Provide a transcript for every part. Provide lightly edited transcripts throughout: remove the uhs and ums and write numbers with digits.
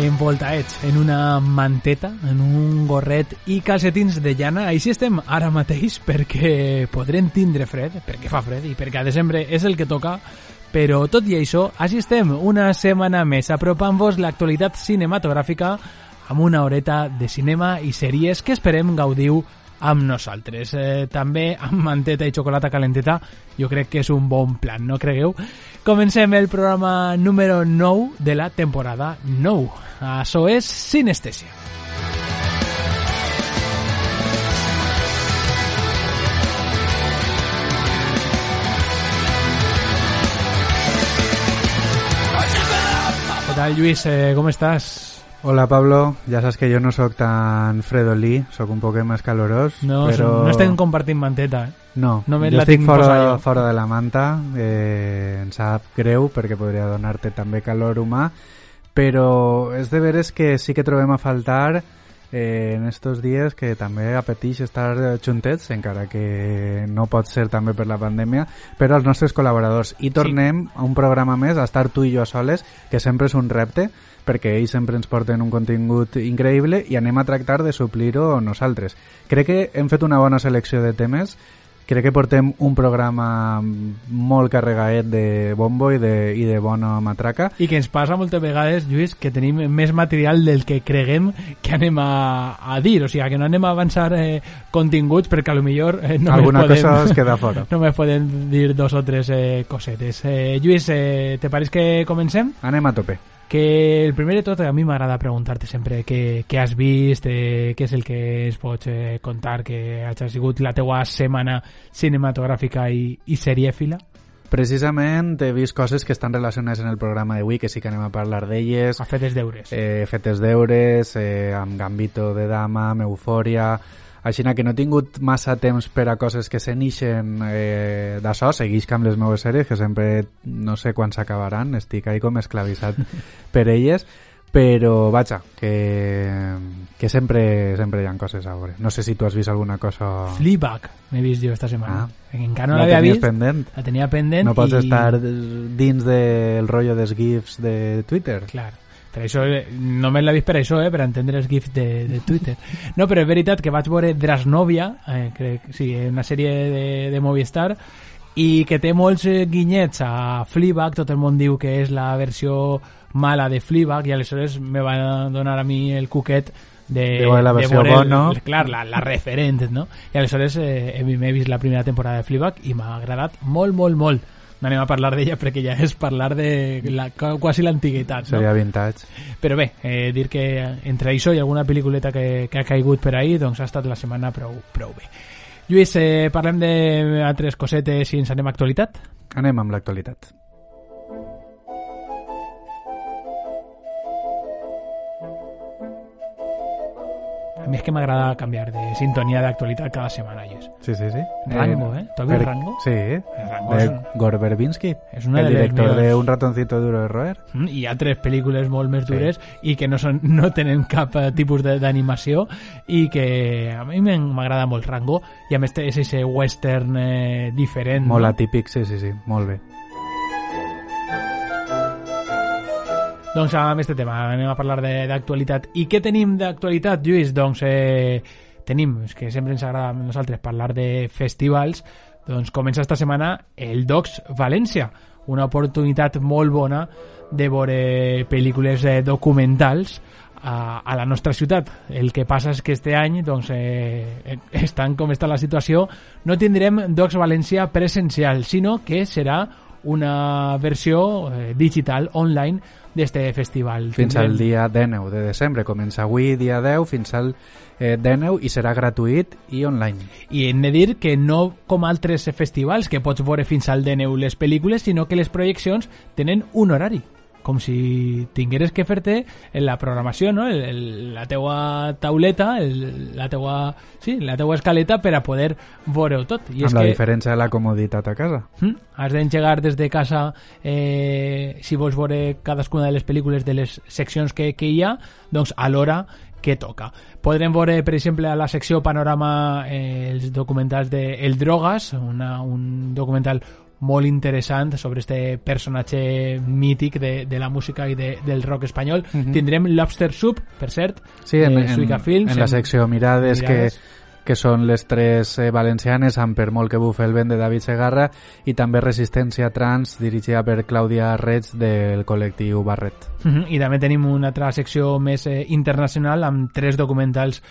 envoltaets en una manteta, en un gorret i calcetins de llana. Així estem ara mateix perquè podrem tindre fred, perquè fa fred i perquè a desembre és el que toca, però tot i això, així estem una setmana més apropant-vos l'actualitat cinematogràfica amb una horeta de cinema i sèries que esperem gaudiu amb nosaltres. També amb manteta i xocolata calenteta jo crec que és un bon plan, no cregueu? Comencem el programa número 9 de la temporada 9. Això és Sinestèsia. Què tal, Lluís? Com estàs? Hola Pablo, ja saps que jo no sóc tan fredolí, sóc un poc més calorós, no, però... No estem compartint manteta, No, jo estic fora de la manta, em sap greu perquè podria donar-te també calor humà, però és de veres que sí que trobem a faltar en estos dies que també apeteix estar juntets, encara que no pot ser també per la pandèmia, però els nostres col·laboradors. I tornem a un programa més, a estar tu i jo soles, que sempre és un repte, perquè ells sempre ens porten un contingut increïble i anem a tractar de suplir-ho nosaltres. Crec que hem fet una bona selecció de temes, crec que portem un programa molt carregaet de bombo i de bona matraca. I que ens passa moltes vegades, Lluís, que tenim més material del que creguem que anem a dir, o sigui, que no anem a avançar continguts perquè potser alguna cosa es queda fora. No me poden dir dos o tres cosetes. Lluís, te pareix que comencem? Anem a tope. Que el primer de tot, a mi m'agrada preguntar-te sempre què has vist, què és el que es pots contar, que ha sigut la teua setmana cinematogràfica i serièfila. Precisament he vist coses que estan relacionades en el programa d'avui, que sí que anem a parlar d'elles. Fetes deures. Fetes deures, amb Gambito de Dama, amb Eufòria... Així que no he tingut massa temps per a coses que se n'ixen d'això, seguisc amb les meves sèries, que sempre no sé quan s'acabaran, estic ahí com esclavitzat per elles, però vaja, que sempre hi ha coses a veure. No sé si tu has vist alguna cosa... Fleabag m'he vist jo esta setmana. Encara no l'havia vist. La tenia pendent. No pots estar dins del rotllo dels gifs de Twitter. Clar. Per això, només l'he vist per això, per entendre els gifs de Twitter. No, però és veritat que vaig veure Drasnovia, crec, sí, una sèrie de Movistar, i que té molts guinyets a Fleabag. Tot el món diu que és la versió mala de Fleabag, i aleshores me va donar a mi el cuquet de la versió bona, no? Clar, la referent, no? I aleshores m'he vist la primera temporada de Fleabag i m'ha agradat molt, molt, molt. No anem a parlar d'ella perquè ja és parlar de quasi l'antiguitat, no? Seria vintage. Però bé, dir que entre això i alguna pel·lículeta que ha caigut per ahir, doncs ha estat la setmana prou bé. Lluís, parlem d'altres cosetes i ens anem a actualitat? Anem amb l'actualitat. A mi és que m'agrada canviar de sintonia d'actualitat cada setmana, Lluís. Sí. Rango, ¿Tú has visto Rango? Sí, Rango de Gore Verbinski, el director de Un ratoncito duro de roer. I altres pel·lícules molt més dures i que no tenen cap tipus d'animació i que a mi m'agrada molt Rango, i a més és ese western diferent. Molt no? atípic, sí, molt bé. Doncs amb aquest tema anem a parlar d'actualitat. I què tenim d'actualitat, Lluís? Doncs tenim, és que sempre ens agrada a nosaltres parlar de festivals, doncs comença esta setmana el Docs València, una oportunitat molt bona de veure pel·lícules documentals a la nostra ciutat. El que passa és que este any, doncs, estant com està la situació, no tindrem Docs València presencial, sinó que serà una versió digital, online, d'este festival. Fins al dia 19 de desembre. Comença avui, dia 10, fins al 19, i serà gratuït i online. I hem de dir que no com altres festivals, que pots veure fins al 19 les pel·lícules, sinó que les projeccions tenen un horari. Com si tingueres que fer-te en la programació, no? La teua tauleta, la teua escaleta per a poder veure-ho tot. I amb la diferència de la comoditat a casa. Has d'engegar des de casa si vols veure cadascuna de les pel·lícules de les seccions que hi ha, doncs a l'hora que toca. Podrem veure, per exemple, a la secció Panorama els documentals de El Drogas, un documental molt interessant sobre este personatge mític de la música i del rock espanyol. Tindrem Lobster Soup, per cert, sí, Suica Films, en la secció Mirades. Que són les tres valencianes, amb Per molt que bufe el vent de David Segarra, i també Resistència Trans, dirigida per Clàudia Reig del col·lectiu Barret. I també tenim una altra secció més internacional amb 3 documentals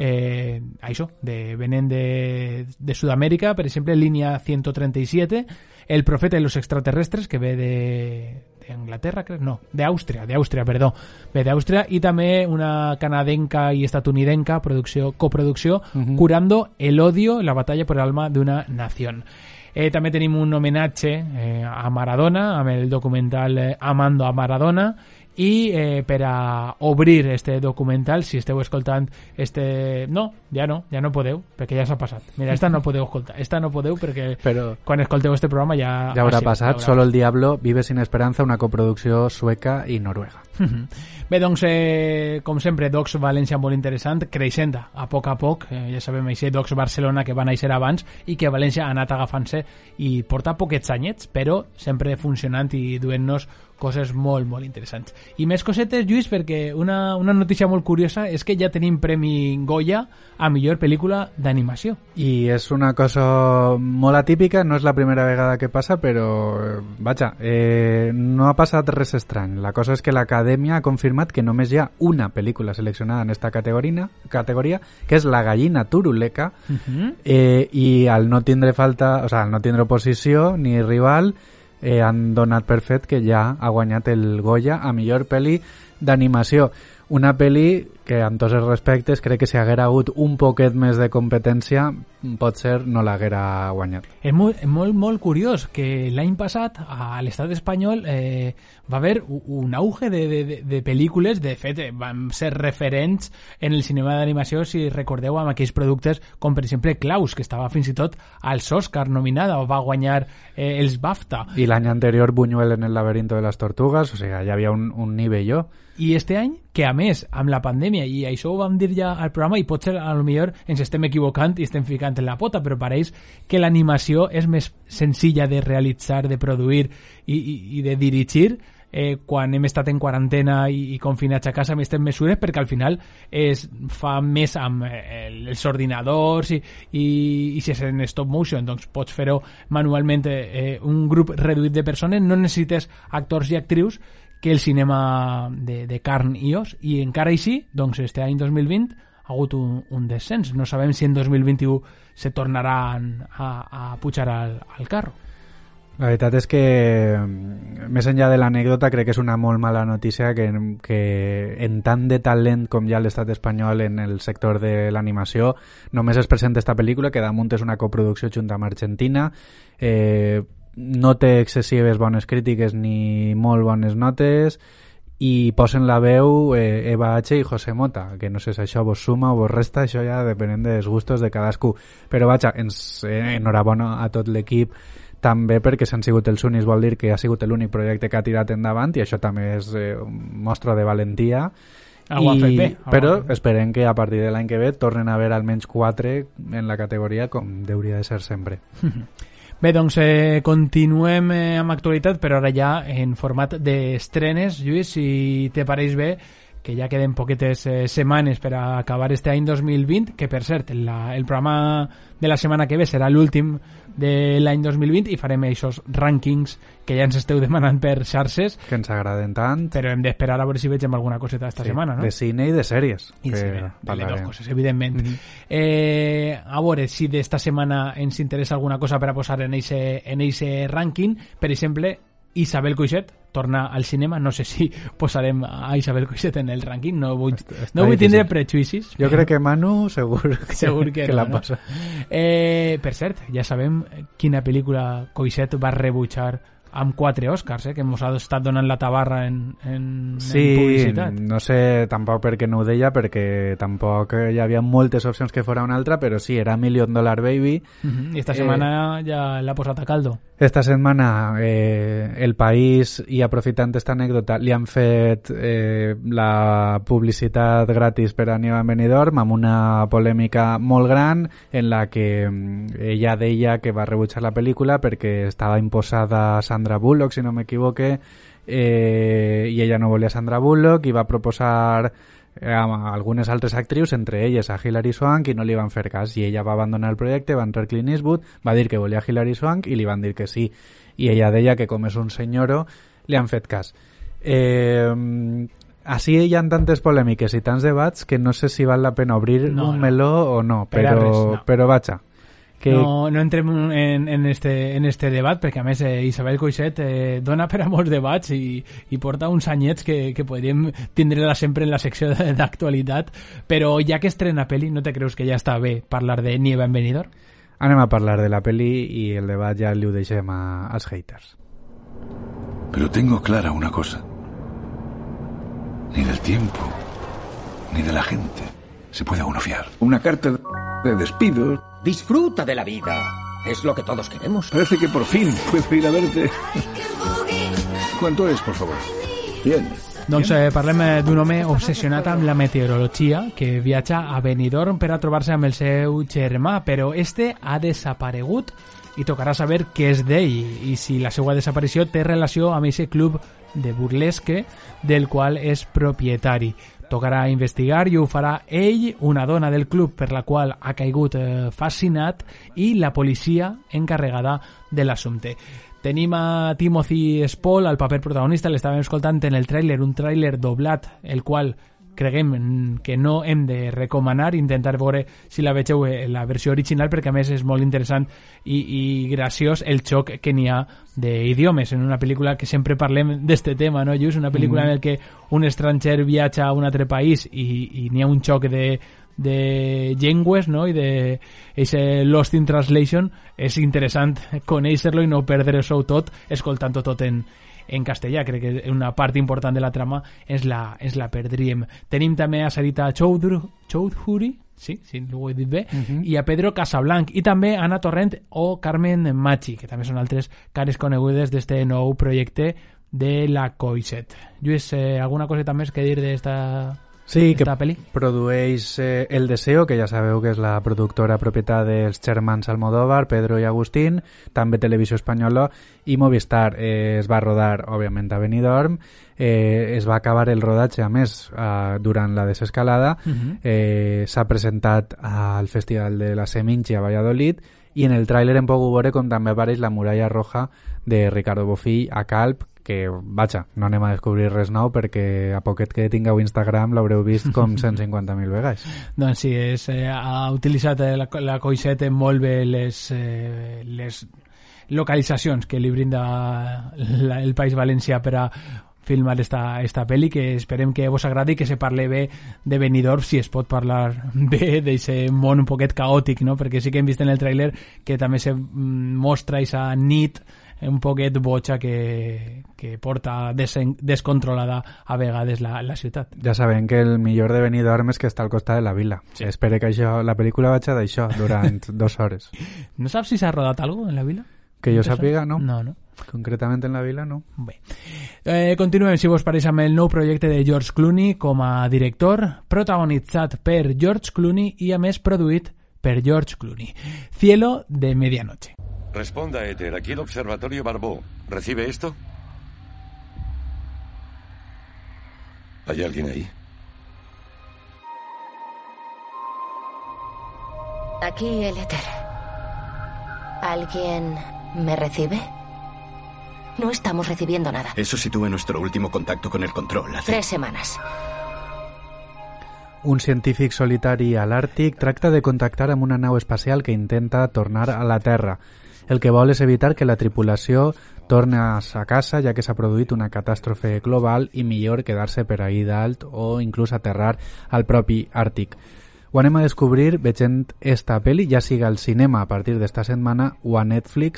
venent de Sud-amèrica, per exemple Línia 137, El profeta i los extraterrestres, que ve d'Anglaterra, crec? No, d'Àustria, perdó. Ve d'Àustria, i també una canadenca i estatunidenca coproducció, Curando el odio, la batalla por el alma de una nación. També tenim un homenatge a Maradona, amb el documental Amando a Maradona, i per a obrir este documental, si esteu escoltant no podeu, perquè ja s'ha passat. Mira, esta no podeu escoltar, perquè quan escolteu este programa ja haurà passat. Solo el diablo vive sin esperanza, una coproducció sueca i noruega. Bé, doncs, com sempre, Docs València molt interessant, creixent a poc, ja sabem això, Docs Barcelona, que va néixer abans i que València ha anat agafant-se i porta poquets anyets, però sempre funcionant i duent-nos coses molt, molt interessants. I més cosetes, Lluís, perquè una notícia molt curiosa és que ja tenim Premi Goya a millor pel·lícula d'animació. I és una cosa molt atípica, no és la primera vegada que passa, però, vaja, no ha passat res estrany. La cosa és que l'Acadèmia ha confirmat que només hi ha una pel·lícula seleccionada en esta categoria, que és La gallina turuleca, i al no tindre oposició ni rival, han donat per fet que ja ha guanyat el Goya a millor pel·li d'animació. Una pel·li que, amb tots els respectes, crec que si haguera hagut un poquet més de competència, potser no l'haguera guanyat. És molt curiós que l'any passat a l'estat espanyol va haver un auge de pel·lícules. De fet, van ser referents en el cinema d'animació, si recordeu, amb aquells productes com, per exemple, Klaus, que estava fins i tot als Oscar nominada, o va guanyar els BAFTA. I l'any anterior Buñuel en el laberinto de las tortugas, o sigui, ja havia un nivelló. I este any, que a més, amb la pandèmia, i això ho vam dir ja al programa, i potser a lo millor ens estem equivocant i estem ficant en la pota, però pareix que l'animació és més senzilla de realitzar, de produir i de dirigir quan hem estat en quarantena i confinats a casa amb aquestes mesures, perquè al final es fa més amb els ordinadors i si és en stop motion, doncs pots fer-ho manualment. Un grup reduït de persones, no necessites actors i actrius, que el cinema de carn i os, i encara així, doncs este any 2020 ha hagut un descens. No sabem si en 2021 se tornaran a pujar al carro. La veritat és que, més enllà de l'anècdota, crec que és una molt mala notícia que en tant de talent com hi ha a l'estat espanyol en el sector de l'animació, només es presenta esta pel·lícula, que damunt és una coproducció junt amb Argentina, no té excessives bones crítiques ni molt bones notes, i posen la veu Eva H. i José Mota, que no sé si això vos suma o vos resta, això ja depenent dels gustos de cadascú, però vaja, enhorabona a tot l'equip, també perquè s'han sigut els únics, vol dir que ha sigut l'únic projecte que ha tirat endavant, i això també és un mostra de valentia. Però esperem que a partir de l'any que ve tornen a haver almenys 4 en la categoria, com hauria de ser sempre. Bé, doncs continuem amb actualitat, però ara ja en format d'estrenes. Lluís, si te pareix bé, que ja queden poquetes setmanes per a acabar este any 2020, que per cert, el programa de la setmana que ve serà l'últim de l'any 2020 i farem aquests rànquings que ja ens esteu demanant per xarxes. Que ens agraden tant. Però hem d'esperar a veure si vegem alguna coseta esta setmana, no? De cine i de sèries. I de les dues coses, evidentment. A veure si d'esta setmana ens interessa alguna cosa per a posar en eixe rànquing. Per exemple, Isabel Coixet torna al cinema. No sé si posarem a Isabel Coixet en el rànquing, no vull tindre prejuïcis. Jo crec que Manu segur que la posa. Per cert, ja sabem quina pel·lícula Coixet va rebutjar amb 4 Oscars, que ens ha estat donant la tabarra en publicitat. No sé tampoc per què no ho deia, perquè tampoc hi havia moltes opcions que fora una altra, però sí, era $1 Million Baby. I esta setmana ja l'ha posat a caldo. Esta setmana El País, i aprofitant esta anècdota, li han fet la publicitat gratis per a Nieva Benidorm, amb una polèmica molt gran en la que ella deia que va rebutjar la pel·lícula perquè estava imposada Sandra Bullock, si no m'equivoque, i ella no volia Sandra Bullock i va proposar a algunes altres actrius, entre elles a Hilary Swank, i no li van fer cas, i ella va abandonar el projecte, va entrar Clint Eastwood, va dir que volia Hilary Swank i li van dir que sí, i ella deia que com és un senyoro li han fet cas. Així hi ha tantes polèmiques i tants debats que no sé si val la pena obrir un meló o no, però vaja. No entrem en este debat, perquè a més Isabel Coixet dona per a molts debats i porta uns anyets que podríem tindre-la sempre en la secció d'actualitat, però ja que estrena pel·li, no te creus que ja està bé parlar de Nieva en Benidorm? Anem a parlar de la pel·li i el debat ja li ho deixem als haters. Pero tengo clara una cosa. Ni del tiempo, ni de la gente se puede uno fiar. Una carta de despido. Disfruta de la vida. Es lo que todos queremos. Parece que por fin puedo ir a verte. ¿Cuánto es, por favor? Bien. Doncs parlem d'un home obsessionat amb la meteorologia que viatja a Benidorm per a trobar-se amb el seu germà, però este ha desaparegut i tocarà saber què és d'ell i si la seva desaparició té relació amb aquest club de burlesque del qual és propietari. Tocarà investigar i ho farà ell, una dona del club per la qual ha caigut fascinat i la policia encarregada de l'assumpte. Tenim a Timothy Spall, al paper protagonista, l'estàvem escoltant en el tràiler, un tràiler doblat, el qual creguem que no hem de recomanar, intentar veure si la vegeu la versió original, perquè a més és molt interessant i graciós el xoc que n'hi ha d'idiomes en una pel·lícula que sempre parlem d'este tema, no, Lluís? Una pel·lícula en què un estranger viatja a un altre país i n'hi ha un xoc de llengües, no? I de ese Lost in Translation. És interessant conèixer-lo i no perdre-s'ho tot escoltant-ho tot en castellà. Crec que una part important de la trama ens la perdríem. Tenim també a Sarita Choudhury, sí, ho he dit bé, i a Pedro Casablanc, i també Anna Torrent o Carmen Machi, que també són altres cares conegudes d'este nou projecte de la Coixet. Lluís, alguna coseta més que dir d'esta... Sí, que produeix El Deseo, que ja sabeu que és la productora propietat dels germans Almodóvar, Pedro i Agustín, també Televisió Espanyola i Movistar. Es va rodar, òbviament, a Benidorm, es va acabar el rodatge, a més, durant la desescalada, s'ha presentat al Festival de la Seminci a Valladolid, i en el tràiler hem pogut veure com també apareix la muralla roja de Ricardo Bofill a Calp, que, vaja, no anem a descobrir res nou perquè a poquet que tingueu Instagram l'haureu vist com 150.000 vegades. Doncs sí, ha utilitzat la Coixet molt bé les localitzacions que li brinda el País Valencià per a filmar esta pel·li, que esperem que vos agradi, que se parle bé de Benidorm, si es pot parlar bé d'aquest món un poquet caòtic, no? Perquè sí que hem vist en el tràiler que també se mostra aquesta nit un poquet boja que porta descontrolada a vegades la ciutat. Ja sabem que el millor de Benidorm és que està al costat de la vila. Sí. Espero que la pel·lícula vagi d'això durant 2 hores. No saps si s'ha rodat alguna en la vila? Que jo sàpiga, no. No. Concretament en la vila, no. Bé. Continuem, si vos pareix, amb el nou projecte de George Clooney com a director, protagonitzat per George Clooney i, a més, produït per George Clooney. Cielo de Medianoche. Responda, Éter. Aquí el Observatorio Barbó. ¿Recibe esto? ¿Hay alguien ahí? Aquí el Éter. ¿Alguien me recibe? No estamos recibiendo nada. Eso sitúa nuestro último contacto con el control hace 3 semanas. Un científic solitari a l'Àrtic tracta de contactar amb una nau espacial que intenta tornar a la Terra. El que vol és evitar que la tripulació torni a casa, ja que s'ha produït una catàstrofe global i millor quedar-se per ahí dalt o inclús aterrar al propi Àrtic. Ho anem a descobrir veient esta pel·li, ja siga al cinema a partir d'esta setmana o a Netflix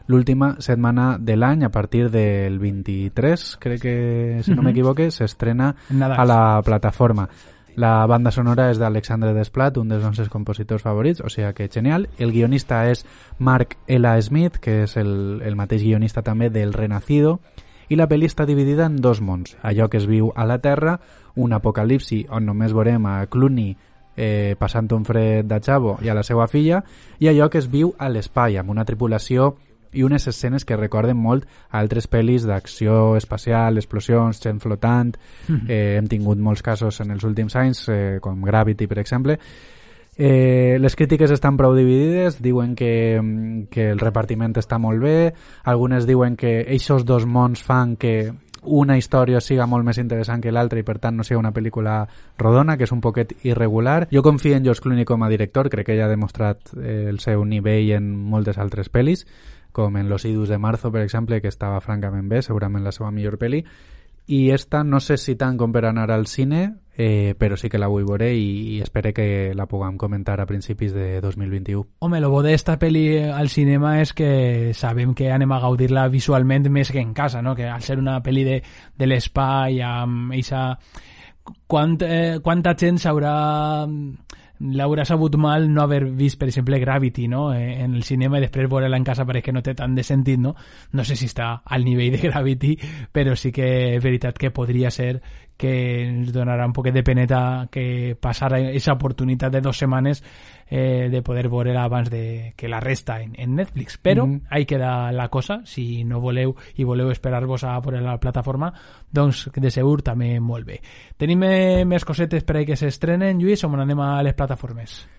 l'última setmana de l'any, a partir del 23, crec que, si no m'equivoque, s'estrena a la plataforma. La banda sonora és d'Alexandre Desplat, un dels nostres compositors favorits, o sigui que genial. El guionista és Mark L. Smith, que és el mateix guionista també del Renacido, i la pel·li està dividida en dos mons. Allò que es viu a la Terra, un apocalipsi on només veurem a Clooney passant un fred de xavo i a la seva filla, i allò que es viu a l'espai, amb una tripulació i unes escenes que recorden molt a altres pel·lis d'acció espacial, explosions, gent flotant. Hem tingut molts casos en els últims anys, com Gravity, per exemple. Les crítiques estan prou dividides, diuen que el repartiment està molt bé, algunes diuen que aquests dos mons fan que una història siga molt més interessant que l'altra i per tant no sigui una pel·lícula rodona, que és un poquet irregular. Jo confio en George Clooney com a director, crec que ella ha demostrat el seu nivell en moltes altres pel·lis, com en Los idus de marzo, per exemple, que estava francament bé, segurament la seva millor pel·li. I esta no sé si tant com per anar al cine, però sí que la vull veure i espero que la puguem comentar a principis de 2021. Home, lo bo d'esta pel·li al cinema és que sabem que anem a gaudir-la visualment més que en casa, no? Que al ser una pel·li de l'espai amb eixa... Quanta gent l'haurà sabut mal no haver vist, per exemple, Gravity, no? En el cinema, i després veure-la en casa pareix que no té tant de sentit, no? No sé si està al nivell de Gravity, però sí que és veritat que podria ser que ens donarà un poquet de peneta que passara aquesta oportunitat de 2 setmanes de poder veure-la abans de que la resta en Netflix. Però ahí queda la cosa. Si no voleu i voleu esperar-vos a veure la plataforma, doncs de segur també molt bé. Tenim més cosetes per ahí que s'estrenen, Lluís, o anem a les plataformes?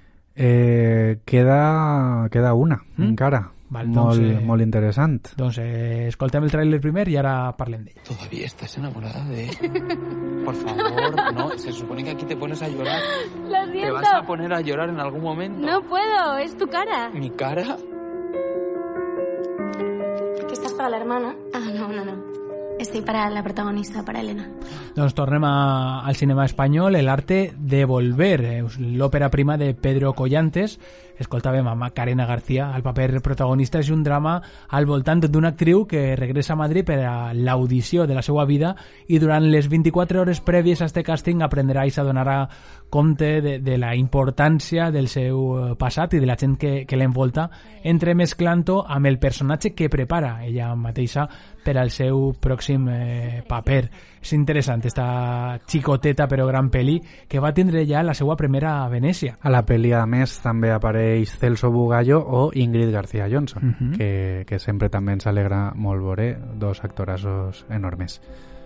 Queda una, encara. Val, molt interessant. Doncs escoltem el tràiler primer i ara parlem d'ell. ¿Todavía estás enamorada de él? Por favor, no, se supone que aquí te pones a llorar. Lo siento. ¿Te vas a poner a llorar en algún momento? No puedo, es tu cara. ¿Mi cara? ¿Que estás para la hermana? Ah, no. Estoy para la protagonista, para Elena. Doncs tornem al cinema espanyol, El arte de volver, l'òpera prima de Pedro Collantes. Escoltàvem a Macarena García. El paper protagonista és un drama al voltant d'una actriu que regressa a Madrid per a l'audició de la seva vida i durant les 24 hores prèvies a este càsting aprendrà i s'adonarà compte de la importància del seu passat i de la gent que l'envolta, entremesclant-ho amb el personatge que prepara ella mateixa per al seu pròxim paper. És interessant, esta xicoteta però gran pel·li que va tindre ja la seva primera a Venècia. A la pel·li, a més, també apareix Celso Bugallo o Ingrid García Johnson, que sempre també ens alegra molt veure, 2 actorassos enormes.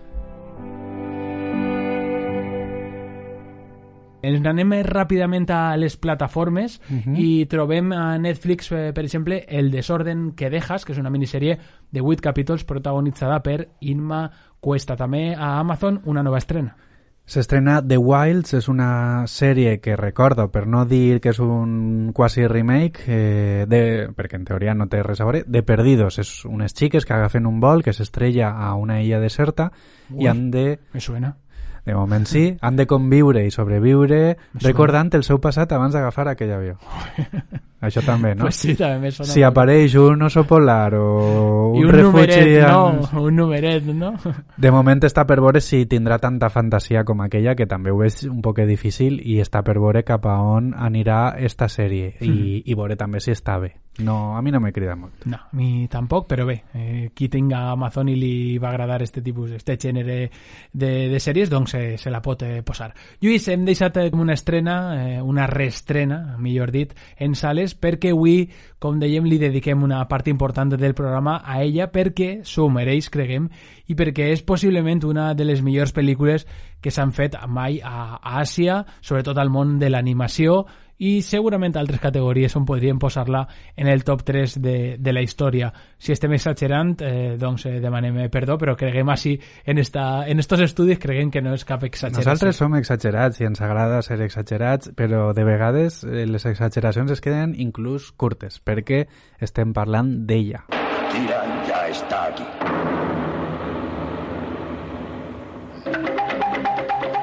Ens anem ràpidament a les plataformes i trobem a Netflix, per exemple, El desorden que dejas, que és una minissèrie de 8 capítols protagonitzada per Inma Cuesta. També a Amazon una nova estrena. S'estrena The Wilds, és una sèrie que recordo, per no dir que és un quasi remake, perquè en teoria no té res a veure, de Perdidos. És unes xiques que agafen un vol que s'estrella a una illa deserta i han de... Me suena. De moment sí, han de conviure i sobreviure recordant el seu passat abans d'agafar aquell avió. Això també, no? Pues sí, també me sona. Si apareix un oso polar o un refugi... Un numeret, no? De moment està per veure si tindrà tanta fantasia com aquella, que també ho és un poc difícil, i està per veure cap a on anirà esta sèrie i veure també si està bé. No, a mi no m'he cridat molt. No, a mi tampoc, però bé, qui tinga Amazon i li va agradar este gènere de sèries, doncs se la pot posar. Lluís, hem deixat una estrena, una reestrena, millor dit, en sales, perquè avui, com dèiem, li dediquem una part important del programa a ella, perquè s'ho mereix, creguem, i perquè és possiblement una de les millors pel·lícules que s'han fet mai a Àsia, sobretot al món de l'animació, i segurament altres categories on podríem posar-la en el top 3 de la història. Si estem exagerant, doncs demanem perdó, però creguem així en estos estudis, creguem que no és cap exageració. Nosaltres som exagerats i ens agrada ser exagerats, però de vegades les exageracions es queden inclús curtes, perquè estem parlant d'ella. Kiran ya está aquí.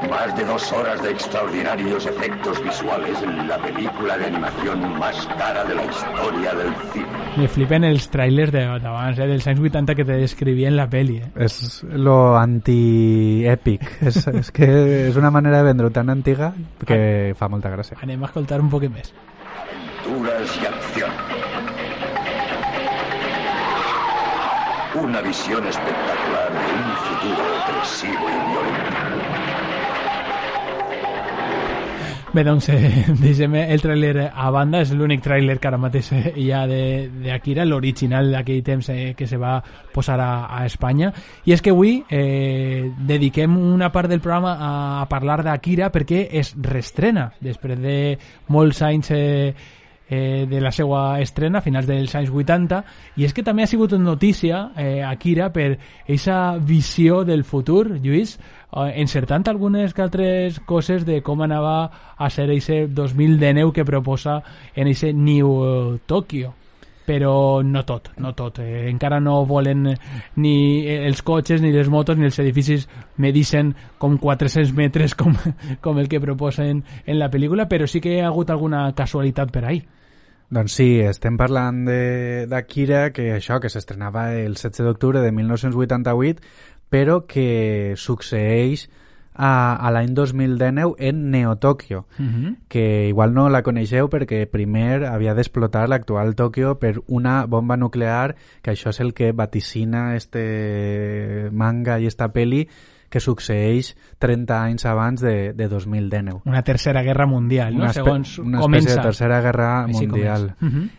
Más de 2 horas de extraordinarios efectos visuales en la película de animación más cara de la historia del cine. Me flipen els trailers d'abans, dels anys 80 que te descrivien la peli. És lo anti-èpic. És que és una manera de vendre tan antiga que fa molta gràcia. Anem a escoltar un poquet més. Aventuras y acción. Una visión espectacular de un futuro opresivo y violento. Bé, doncs, deixem el tràiler a banda. És l'únic tràiler que ara mateix hi ha d'Akira, l'original d'aquell temps que se va posar a Espanya. I és que avui dediquem una part del programa a parlar d'Akira perquè es reestrena després de molts anys de la seva estrena a finals dels anys 80, i és que també ha sigut notícia Akira per aquesta visió del futur, Lluís, encertant algunes que altres coses de com anava a ser aquest 2019 que proposa en aquest New Tokyo. Però no tot. Encara no volen ni els cotxes, ni les motos, ni els edificis medicen com 400 metres com el que proposen en la pel·lícula, però sí que hi ha hagut alguna casualitat per ahí. Doncs sí, estem parlant d'Akira, que s'estrenava el 16 d'octubre de 1988, però que succeeix a l'any 2019 en Neo Tokyo, que igual no la coneixeu perquè primer havia d'explotar l'actual Tokyo per una bomba nuclear, que això és el que vaticina este manga i esta peli, que succeeix 30 anys abans de 2019. Una tercera guerra mundial, no? Segons una comença. espècie de tercera guerra mundial.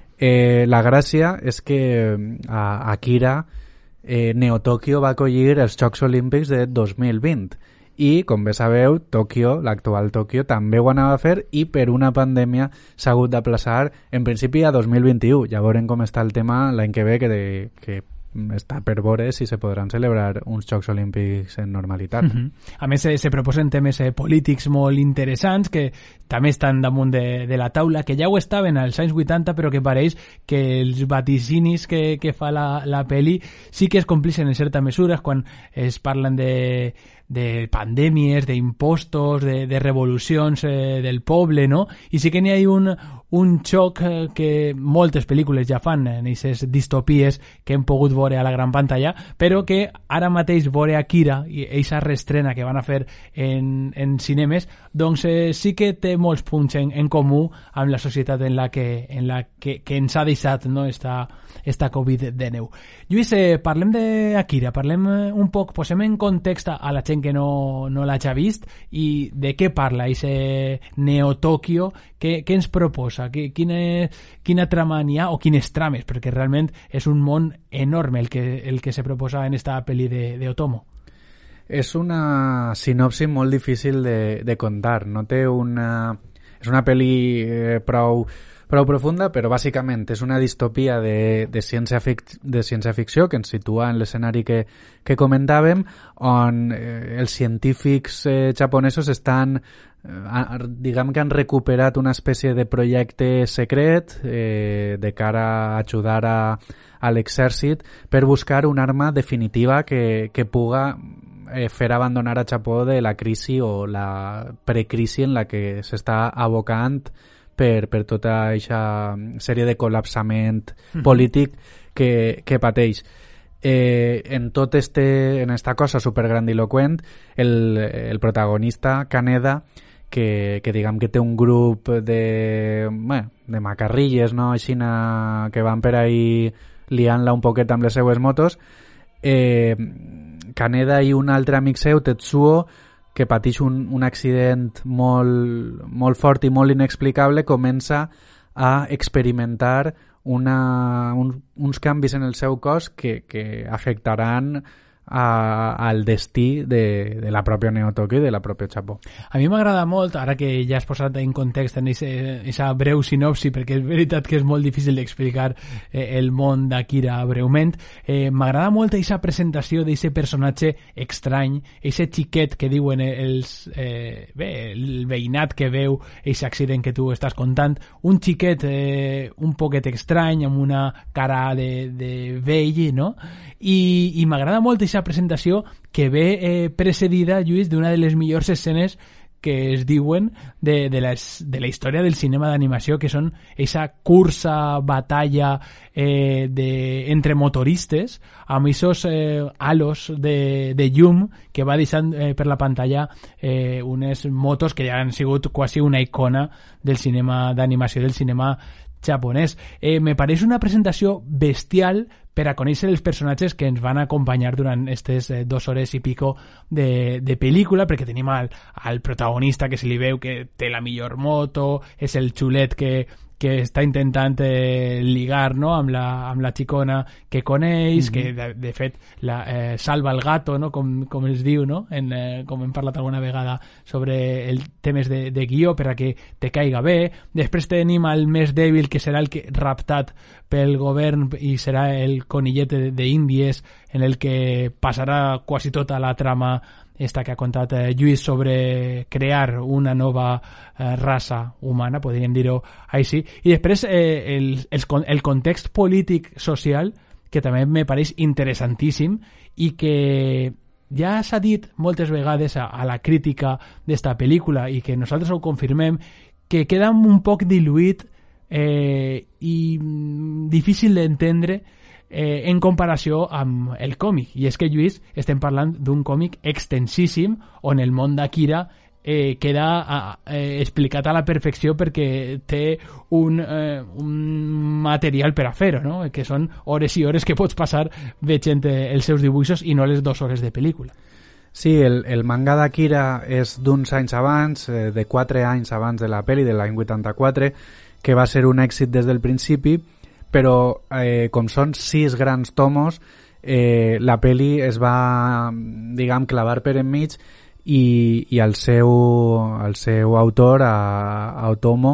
La gràcia és que a Akira Neo Tokyo va acollir els Jocs Olímpics de 2020 i, com bé sabeu, Tokyo, l'actual Tokyo, també ho anava a fer i per una pandèmia s'ha hagut d'aplaçar en principi a 2021. Ja veurem com està el tema l'any que ve, que està per veure si se podran celebrar uns Jocs Olímpics en normalitat. A més, se proposen temes polítics molt interessants que també estan damunt de la taula, que ja ho estaven als anys 80, però que pareix que els vaticinis que fa la peli sí que es complixen en certa mesura quan es parlen de pandèmies, d'impostos, de revolucions del poble, no? I sí que n'hi ha un xoc que moltes pel·lícules ja fan en aquestes distopies que hem pogut veure a la gran pantalla, però que ara mateix veure Akira i aquesta reestrena que van a fer en cinemes, doncs sí que té molts punts en comú amb la societat en la que ens ha deixat, no, esta Covid-19. Lluís, parlem d'Akira, parlem un poc, posem en context a la gent que no l'hagi vist i de què parla aquest Neo Tokyo, què ens proposa, quina trama n'hi ha o quines trames, perquè realment és un món enorme el que se proposa en esta pel·li de Otomo. És una sinopsi molt difícil de contar, no té és una pel·li prou profunda, però bàsicament és una distopia de ciència-ficció que ens situa en l'escenari que comentàvem, on els científics japonesos estan, diguem que han recuperat una espècie de projecte secret de cara a ajudar a l'exèrcit per buscar una arma definitiva que puga fer abandonar a Japó de la crisi o la precrisi en la que s'està abocant per tota aquesta sèrie de col·lapsament polític que pateix. En esta cosa supergrandiloquent, el protagonista, Kaneda, que diguem que té un grup de macarrilles, no? Així que van per ahí liant-la un poquet amb les seues motos. Kaneda i un altre amic seu, Tetsuo, que pateix un accident molt fort i molt inexplicable, comença a experimentar uns canvis en el seu cos que afectaran al destí de la pròpia Neo Tokyo i de la pròpia Japó. A mi m'agrada molt, ara que ja has posat en context en aquesta breu sinopsi, perquè és veritat que és molt difícil d'explicar el món d'Akira breument, m'agrada molt aquesta presentació d'aquest personatge estrany, aquest xiquet que diuen el veïnat que veu aquest accident que tu estàs contant, un xiquet un poquet estrany, amb una cara de vell, no? I m'agrada molt aquesta eixa presentació que ve precedida, Lluís, d'una de les millors escenes que es diuen de la història del cinema d'animació, que són eixa cursa, batalla entre motoristes amb esos halos de llum que va deixant per la pantalla unes motos que ja han sigut quasi una icona del cinema d'animació, del cinema japonès. Me pareix una presentació bestial per a conèixer els personatges que ens van acompanyar durant aquestes 2 hores i pico de pel·lícula, perquè tenim al protagonista que se li veu que té la millor moto, és el xulet que està intentant ligar, no?, amb la xicona que coneix, que de fet salva el gato, no?, com es diu, no?, com hem parlat alguna vegada sobre el temes de guió per a que te caiga bé. Després tenim el més dèbil, que serà el que raptat pel govern i serà el conillet d'Índies, en el que passarà quasi tota la trama esta que ha contat Lluís sobre crear una nova raça humana, podríem dir-ho així. I després el context polític social, que també me pareix interessantíssim i que ja s'ha dit moltes vegades a la crítica d'esta pel·lícula i que nosaltres ho confirmem, que queda un poc diluït i difícil d'entendre en comparació amb el còmic. I és que, Lluís, estem parlant d'un còmic extensíssim on el món d'Akira queda explicat a la perfecció perquè té un material per a fer-ho, no?, que són hores i hores que pots passar veient els seus dibuixos i no les 2 hores de pel·lícula. Sí, el manga d'Akira és d'uns anys abans, de 4 anys abans de la pel·li, de l'any 84, que va ser un èxit des del principi, però com són 6 grans tomos, la peli es va, diguem, clavar per enmig i el seu autor, a Otomo,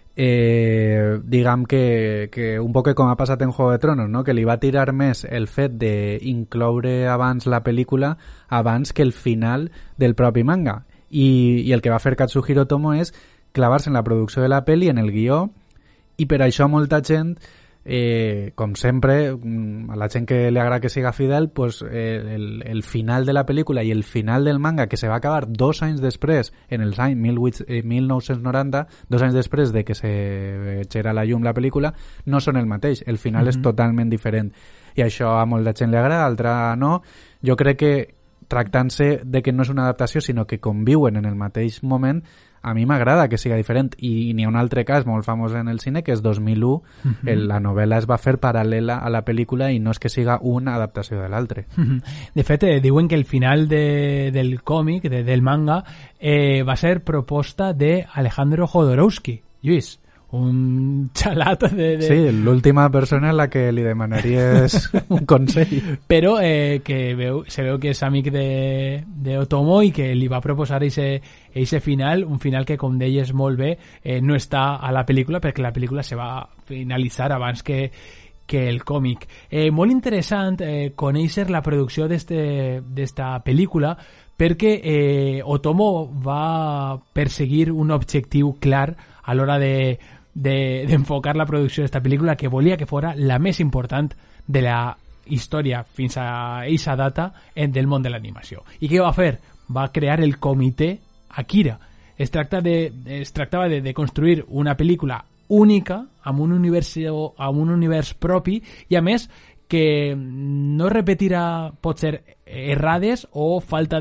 diguem que un poc com ha passat en Juego de Tronos, no?, que li va tirar més el fet d'incloure abans la pel·lícula abans que el final del propi manga, i el que va fer Katsuhiro Otomo és clavar-se en la producció de la pel·li, en el guió, i per això molta gent, com sempre, a la gent que li agrada que siga fidel, pues, el final de la pel·lícula i el final del manga, que se va acabar 2 anys després, en els anys 1990, 2 anys després de que se vegera la llum la pel·lícula, no són el mateix, el final és totalment diferent, i això a molta gent li agrada, a altra no. Jo crec que tractant-se de que no és una adaptació sinó que conviuen en el mateix moment, a mi m'agrada que siga diferent. I n'hi ha un altre cas molt famós en el cine, que és 2001, la novel·la es va fer paral·lela a la pel·lícula i no és que siga una adaptació de l'altre. De fet, diuen que el final del còmic, del manga, va ser proposta de Alejandro Jodorowsky, Lluís, un xalat Sí, l'última persona a la que li demanaries un consell. Però que se veu que és amic d'Otomo i que li va proposar eixe final, un final que, com deies molt bé, no està a la pel·lícula, perquè la pel·lícula se va finalitzar abans que el còmic. Molt interessant conèixer la producció d'esta pel·lícula, perquè Otomo va perseguir un objectiu clar a l'hora d'enfocar la producció d'esta pel·lícula, que volia que fora la més important de la història fins a aquesta data del món de l'animació. I què va fer? Va crear el comitè Akira. Es tractava de construir una pel·lícula única, amb un univers propi, i a més que no repetirà potser errades o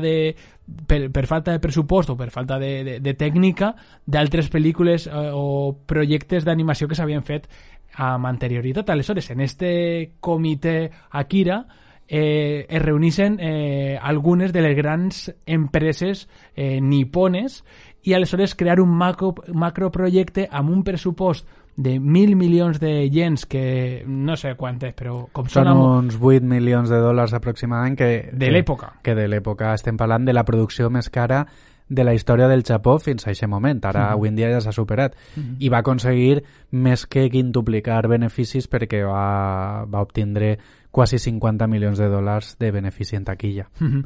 per falta de pressupost o per falta de tècnica d'altres pel·lícules o projectes d'animació que s'havien fet amb anterioritat. Aleshores, en este comitè Akira es reuneixen algunes de les grans empreses nipones i aleshores crear un macroprojecte amb un pressupost de 1.000 milions de yens, que no sé quant és, però com són uns 8 milions de dòlars aproximadament, de l'època. Que de l'època estem parlant de la producció més cara de la història del Japó fins a aquest moment. Ara, avui en dia ja s'ha superat. I va aconseguir més que quintuplicar beneficis perquè va obtindre quasi 50 milions de dòlars de benefici en taquilla.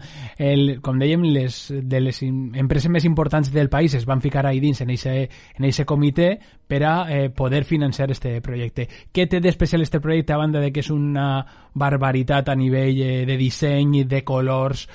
Com dèiem, de les empreses més importants del país es van ficar ahí dins en eixe comitè per a poder financiar este projecte. Què té d'especial este projecte, a banda de que és una barbaritat a nivell de disseny, de colors,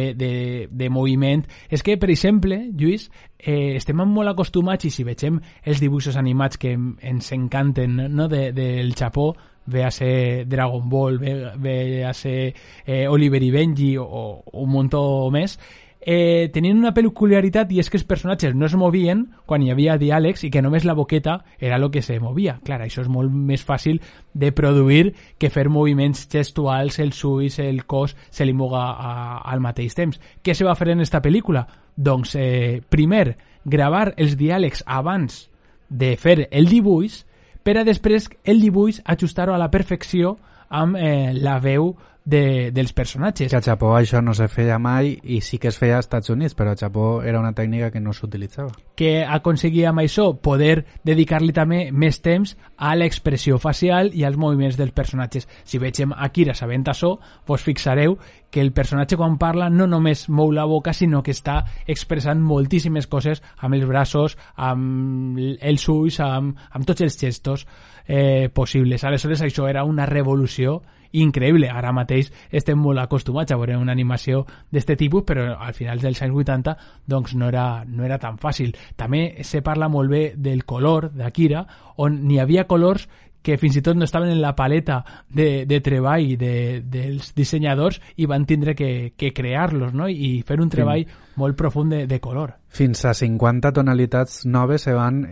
de moviment? És que, per exemple, Lluís, estem molt acostumats, i si vegem els dibuixos animats que ens encanten, no, del Japó, ve a ser Dragon Ball, ve a ser Oliver y Benji o un muntó més, tenien una peculiaritat, i és que els personatges no es movien quan hi havia diàlegs i que només la boqueta era el que se movia. Clar, això és molt més fàcil de produir que fer moviments gestuals, els ulls, el cos se li moga al mateix temps. Què se va fer en esta pel·lícula? Doncs, primer, gravar els diàlegs abans de fer el dibuix, per a després el dibuix ajustar-ho a la perfecció amb la veu dels personatges. Que a Japó això no se feia mai, i sí que es feia als Estats Units, però a Japó era una tècnica que no s'utilitzava. Que aconseguia amb això poder dedicar-li també més temps a l'expressió facial i als moviments dels personatges. Si vegem Akira sabent això, vos fixareu que el personatge quan parla no només mou la boca, sinó que està expressant moltíssimes coses amb els braços, amb els ulls, amb tots els gestos possibles. Aleshores això era una revolució increïble. Ara mateix estem molt acostumats a veure una animació d'este tipus, però al final dels anys 80 doncs no era tan fàcil. També se parla molt bé del color d'Akira, on n'hi havia colors que fins i tot no estaven en la paleta de treball dels dissenyadors i van tindre que crear-los, no? I fer un treball molt profund de color. Fins a 50 tonalitats noves se van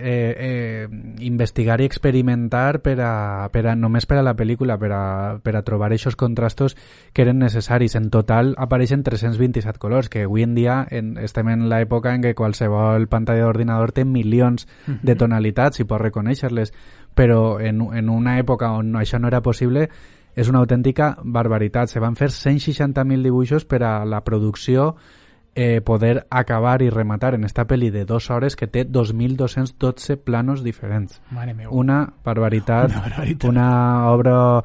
investigar i experimentar només per a la pel·lícula, per a trobar aquests contrastos que eren necessaris. En total apareixen 327 colors, que avui en dia estem en l'època en què qualsevol pantalla d'ordinador té milions de tonalitats i pot reconèixer-les, però en una època on això no era possible és una autèntica barbaritat. Se van fer 160.000 dibuixos per a la producció poder acabar i rematar en esta pel·li de 2 hores que té 2.212 planos diferents. Mare meu. Una barbaritat, una obra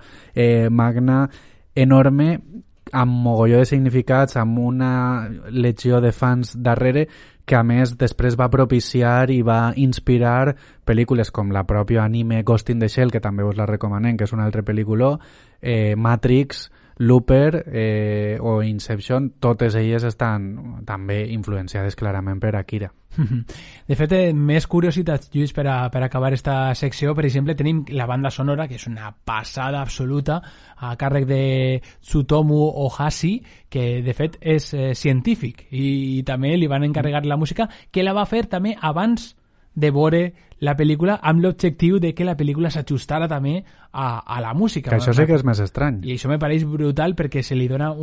magna enorme, amb mogolló de significats, amb una legió de fans darrere, que a més després va propiciar i va inspirar pel·lícules com la pròpia anime Ghost in the Shell, que també us la recomanem, que és una altra pel·lícula, Matrix, Looper o Inception. Totes elles estan també influenciades clarament per Akira. De fet, més curiositats, Lluís, per acabar esta secció. Per exemple, tenim la banda sonora, que és una passada absoluta, a càrrec de Tsutomu Ohashi, que de fet és científic, i també li van encarregar la música, que la va fer també abans de veure la pel·lícula, amb l'objectiu de que la pel·lícula s'ajustara també a la música. Que això sí que és més estrany. I això me pareix brutal, perquè se li dona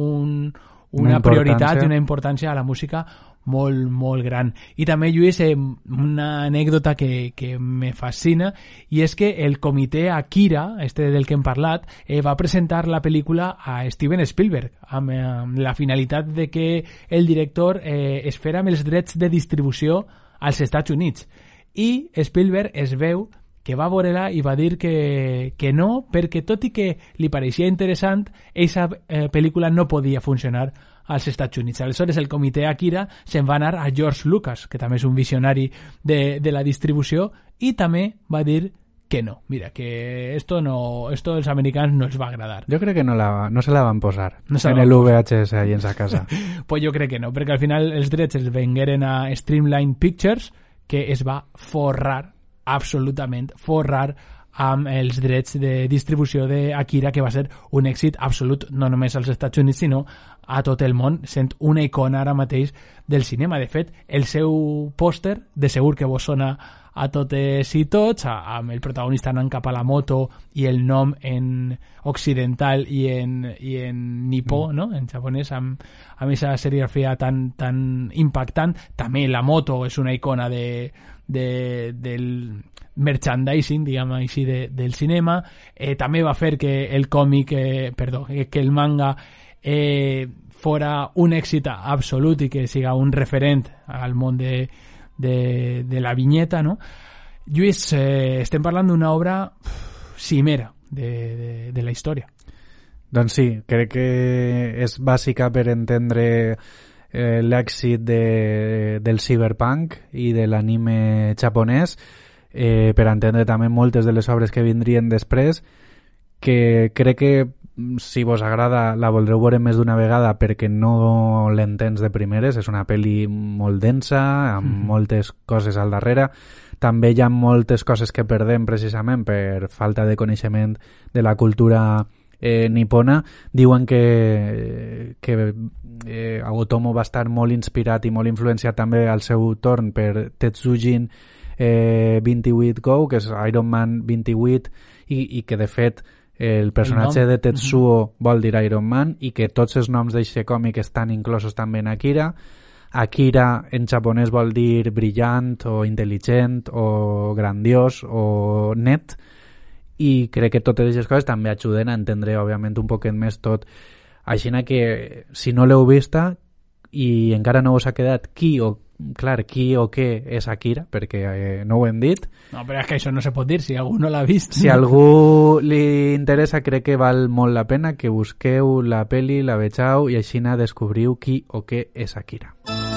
una prioritat i una importància a la música molt, molt gran. I també, Lluís, una anècdota que me fascina, i és que el comitè Akira, del que hem parlat, va presentar la pel·lícula a Steven Spielberg amb la finalitat de que el director es fera amb els drets de distribució als Estats Units. I Spielberg es veu que va veure-la i va dir que no, perquè tot i que li pareixia interessant, aquesta pel·lícula no podia funcionar als Estats Units. Aleshores el comitè Akira se'n va anar a George Lucas, que també és un visionari de la distribució, i també va dir que no. Mira, que esto als americans no els va agradar. Jo crec que no se la van posar en el VHS ahí en sa casa. Pues jo crec que no, perquè al final els drets els vengueren a Streamline Pictures, que es va absolutament forrar amb els drets de distribució d'Akira, que va ser un èxit absolut no només als Estats Units sinó a tot el món, sent una icona ara mateix del cinema. De fet, el seu pòster, de segur que vos sona a totes i tots, amb el protagonista anant cap a la moto i el nom en occidental i en nipó, no? En japonès, amb aquesta serigrafia tan impactant. També la moto és una icona del merchandising, diguem així, del cinema. També va fer que el còmic, que el manga fora un èxit absolut i que siga un referent al món de la vinyeta, no? Lluís, estem parlant d'una obra cimera de la història. Doncs sí, crec que és bàsica per entendre l'èxit del cyberpunk i de l'anime japonès, per entendre també moltes de les obres que vindrien després, que crec que si vos agrada la voldreu veure més d'una vegada perquè no l'entens de primeres. És una pel·li molt densa, amb moltes coses al darrere. També hi ha moltes coses que perdem precisament per falta de coneixement de la cultura nipona. Diuen que Otomo va estar molt inspirat i molt influenciat també al seu torn per Tetsujin 28 Go, que és Iron Man 28, i que de fet el personatge de Tetsuo vol dir Iron Man, i que tots els noms d'aquest còmic estan inclosos també en Akira. Akira en japonès vol dir brillant o intel·ligent o grandiós o net, i crec que totes aquestes coses també ajuden a entendre, òbviament, un poquet més tot. Així que, si no l'heu vista i encara no us ha quedat qui o què és Akira, perquè no ho hem dit. No, però és que això no se pot dir si algú no l'ha vist. Si a algú li interessa, crec que val molt la pena que busqueu la peli, la vegeu i així descobriu qui o què és Akira.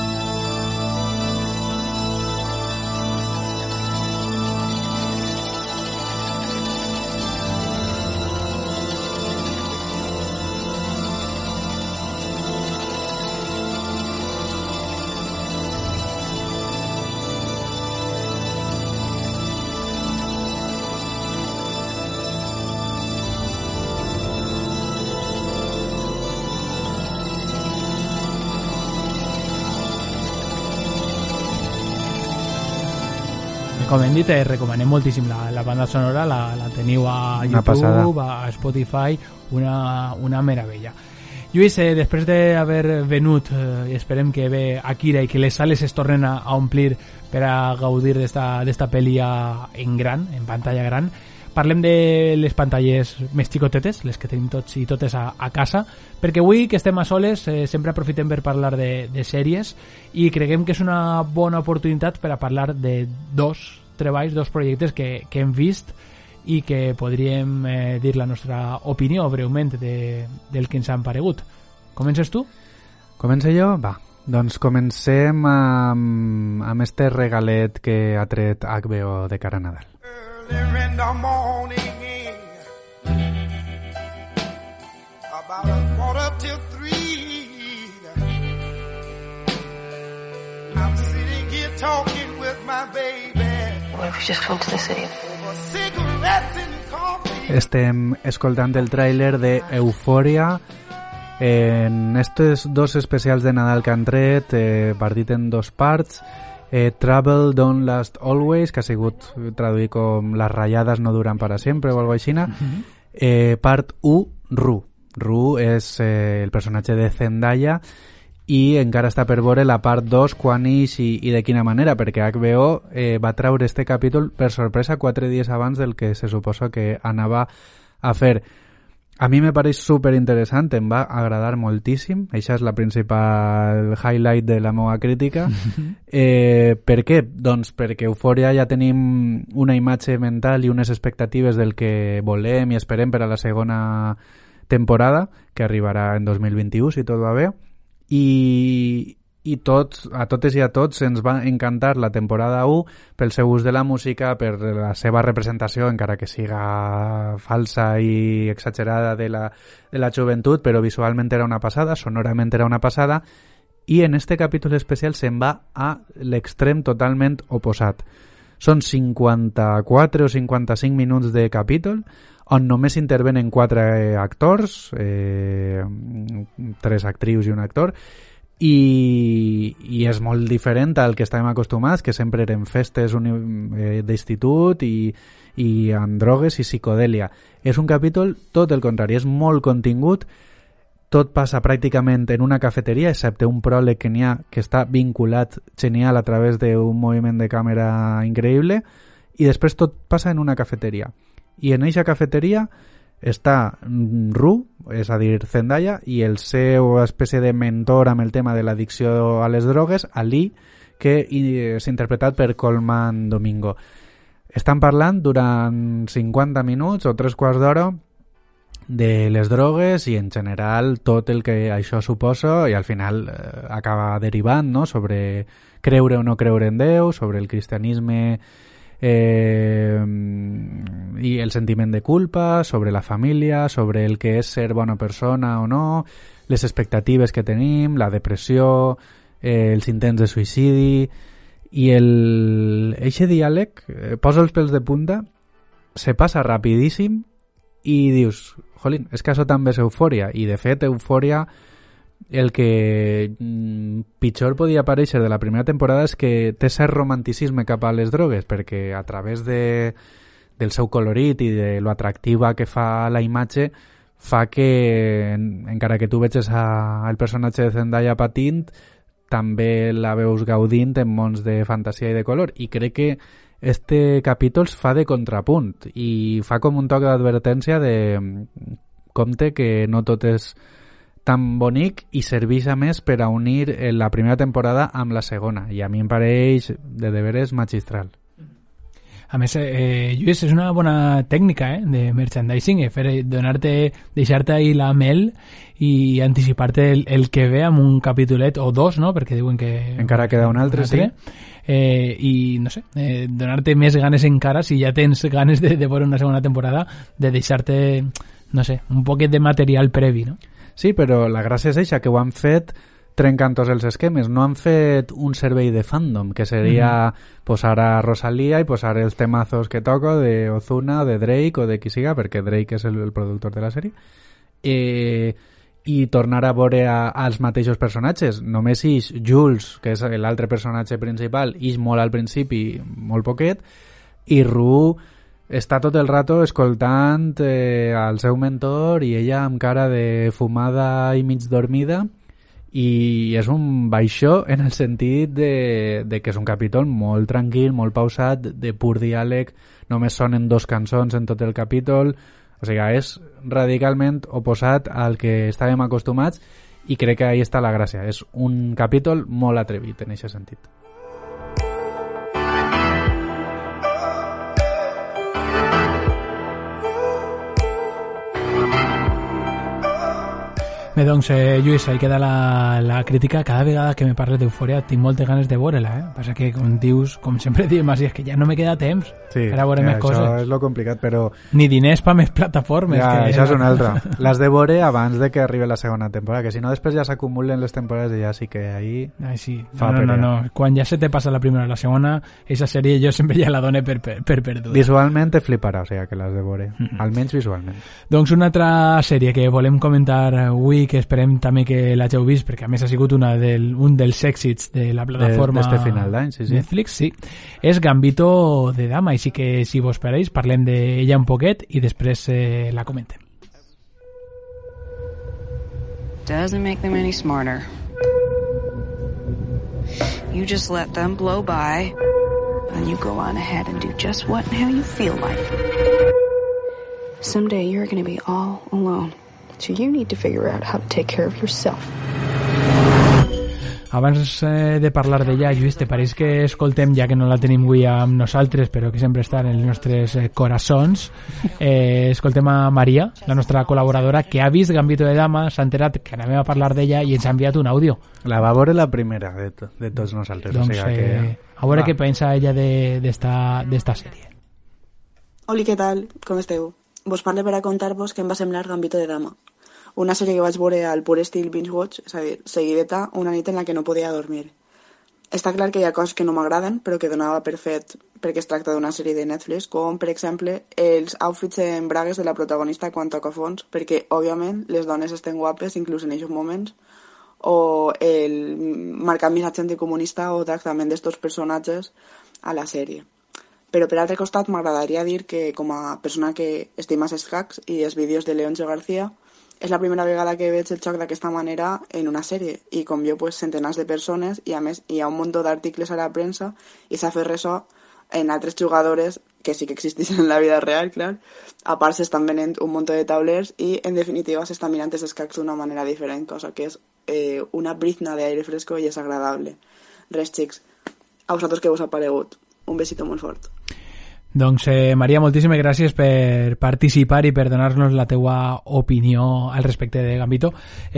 Com hem dit, recomanem moltíssim la banda sonora, la teniu a una YouTube, passada. a Spotify, una meravella. Lluís, després d'haver venut, i esperem que ve Akira i que les sales es tornen a omplir per a gaudir d'esta pel·li en gran, en pantalla gran, parlem de les pantalles més xicotetes, les que tenim tots i totes a casa, perquè avui que estem a soles sempre aprofitem per parlar de sèries i creguem que és una bona oportunitat per a parlar de dos treballs, dos projectes que hem vist i que podríem dir la nostra opinió breument del que ens han paregut. Comences tu? Començo jo? Va. Doncs comencem amb este regalet que ha tret HBO de cara a Nadal. In the morning, about 2:45, I'm sitting here talking with my baby. What if we just come to the city? Cigarettes and coffee. Estem escoltant el tràiler de Euphoria en estos dos especials de Nadal que han tret, partit en dos parts. Trouble Don't Last Always, que ha sigut traduït com Les ratllades no duran para siempre o algo així. Part 1, Ru. Ru és el personatge de Zendaya i encara està per veure la part 2 quan ix i de quina manera, perquè HBO va treure este capítol per sorpresa 4 dies abans del que se suposa que anava a fer. A mi me pareix super interessant, em va agradar moltíssim. Això és la principal highlight de la meva crítica. Per què? Doncs perquè Euphoria ja tenim una imatge mental i unes expectatives del que volem i esperem per a la segona temporada, que arribarà en 2021, si tot va bé. I a totes i a tots ens va encantar la temporada 1 pel seu ús de la música, per la seva representació, encara que siga falsa i exagerada de la joventut, però visualment era una passada, sonorament era una passada, i en este capítol especial se'n va a l'extrem totalment oposat. Són 54 o 55 minuts de capítol on només intervenen 4 actors, 3 actrius i un actor, i és molt diferent al que estàvem acostumats, que sempre eren festes d'institut i amb drogues i psicodèlia. És un capítol tot el contrari, és molt contingut, tot passa pràcticament en una cafeteria, excepte un pròleg que n'hi ha que està vinculat genial a través d'un moviment de càmera increïble, i després tot passa en una cafeteria. I en aquesta cafeteria està Ru, és a dir, Zendaya, i el seu espècie de mentor amb el tema de l'addicció a les drogues, Ali, que és interpretat per Colman Domingo. Estan parlant durant 50 minuts o 3 quarts d'hora de les drogues i en general tot el que això suposa, i al final acaba derivant, no?, sobre creure o no creure en Déu, sobre el cristianisme i el sentiment de culpa, sobre la família, sobre el que és ser bona persona o no, les expectatives que tenim, la depressió, els intents de suïcidi, i eixe diàleg posa els pèls de punta, se passa rapidíssim i dius, jolín, és que això també és eufòria, i de fet eufòria el que pitjor podia aparèixer de la primera temporada és que té cert romanticisme cap a les drogues, perquè a través del seu colorit i de lo atractiva que fa la imatge fa que, encara que tu veges el personatge de Zendaya patint, també la veus gaudint en mons de fantasia i de color, i crec que este capítol fa de contrapunt i fa com un toc d'advertència de compte que no tot és tan bonic, i serveix a més per a unir la primera temporada amb la segona, i a mi em pareix de deberes magistral. A més, Lluís, és una bona tècnica de merchandising, deixar-te ahir la mel i anticipar-te el que ve amb un capítolet o dos, no?, perquè diuen que encara queda un altre, sí. I no sé, donar-te més ganes encara, si ja tens ganes de veure una segona temporada, de deixar-te, no sé, un poquet de material previ, no? Sí, però la gràcia és eixa, que ho han fet trencant tots els esquemes, no han fet un servei de fandom, que seria posar a Rosalía i posar els temazos que toco de Ozuna o de Drake o de qui siga, perquè Drake és el productor de la sèrie, i tornar a veure als mateixos personatges. Només ix Jules, que és l'altre personatge principal, ix molt al principi, molt poquet, i Rue està tot el rato escoltant al seu mentor i ella amb cara de fumada i mig dormida, i és un baixó en el sentit de que és un capítol molt tranquil, molt pausat, de pur diàleg, només sonen 2 cançons en tot el capítol, o sigui, és radicalment oposat al que estàvem acostumats, i crec que ahí està la gràcia, és un capítol molt atrevit en aquest sentit. Bé, doncs, Lluís, ahí queda la crítica. Cada vegada que me parles d'Eufòria tinc moltes ganes de veure-la, Passa que, com dius, com sempre diem, és que ja no me queda temps per a veure més coses. Això és lo complicat, però... Ni diners per més plataformes. Ja, això és una altra. L'has de veure abans de que arribi la segona temporada, que si no després ja s'acumulen les temporades i ja sí que ahí... Ai, sí. No. Quan ja se te passa la primera o la segona, aquesta sèrie jo sempre ja la dono per perduda. Visualment te fliparà, o sigui que l'has de veure. Almenys visualment. Doncs una altra sèrie que volem comentar avui, que esperem també que l'hàgiu vist, perquè a més ha sigut un dels èxits de la plataforma d'este final d'any, sí. Netflix, sí, és Gambito de Dama, així que si vos pareix parlem d'ella un poquet i després la comentem. Doesn't make them any smarter. You just let them blow by and you go on ahead and do just what and how you feel like. Someday you're going to be all alone. So you need to figure out how to take care of yourself. Abans de parlar d'ella, Lluís, te pareix que escoltem, ja que no la tenim avui amb nosaltres, però que sempre està en els nostres coraçons, escoltem a Maria, la nostra col·laboradora, que ha vist Gambito de Dama, s'ha enterat que anàvem a parlar d'ella i ens ha enviat un àudio. La va veure la primera de tots nosaltres. Doncs, o sigui que... a veure què pensa ella d'esta sèrie. Hola, què tal? Com esteu? Vos parlo per a contar-vos que em va semblar Gambito de Dama. Una sèrie que vaig veure al pur estil binge-watch, és a dir, seguideta, una nit en la que no podia dormir. Està clar que hi ha coses que no m'agraden, però que donava per fet perquè es tracta d'una sèrie de Netflix, com, per exemple, els outfits en bragues de la protagonista quan toca fons, perquè, òbviament, les dones estan guapes, inclús en aquests moments, o el marcat missatge anticomunista o tractament d'estos personatges a la sèrie. Però, per altre costat, m'agradaria dir que, com a persona que estima els hacks i els vídeos de Leoncho García, és la primera vegada que veig el xoc d'aquesta manera en una sèrie, i com jo, pues, centenars de persones, i a més hi ha un munt d'articles a la premsa, i s'ha fet ressò en altres jugadores que sí que existeixen en la vida real, clar. A part s'estan venent un munt de taulers i, en definitiva, s'estan mirant els escacs d'una manera diferent, cosa que és una brizna d'aire fresco i és agradable. Res, xics, a vosaltres què us ha paregut? Un besito molt fort. Doncs, Maria, moltíssimes gràcies per participar i per donar-nos la teua opinió al respecte de Gambito.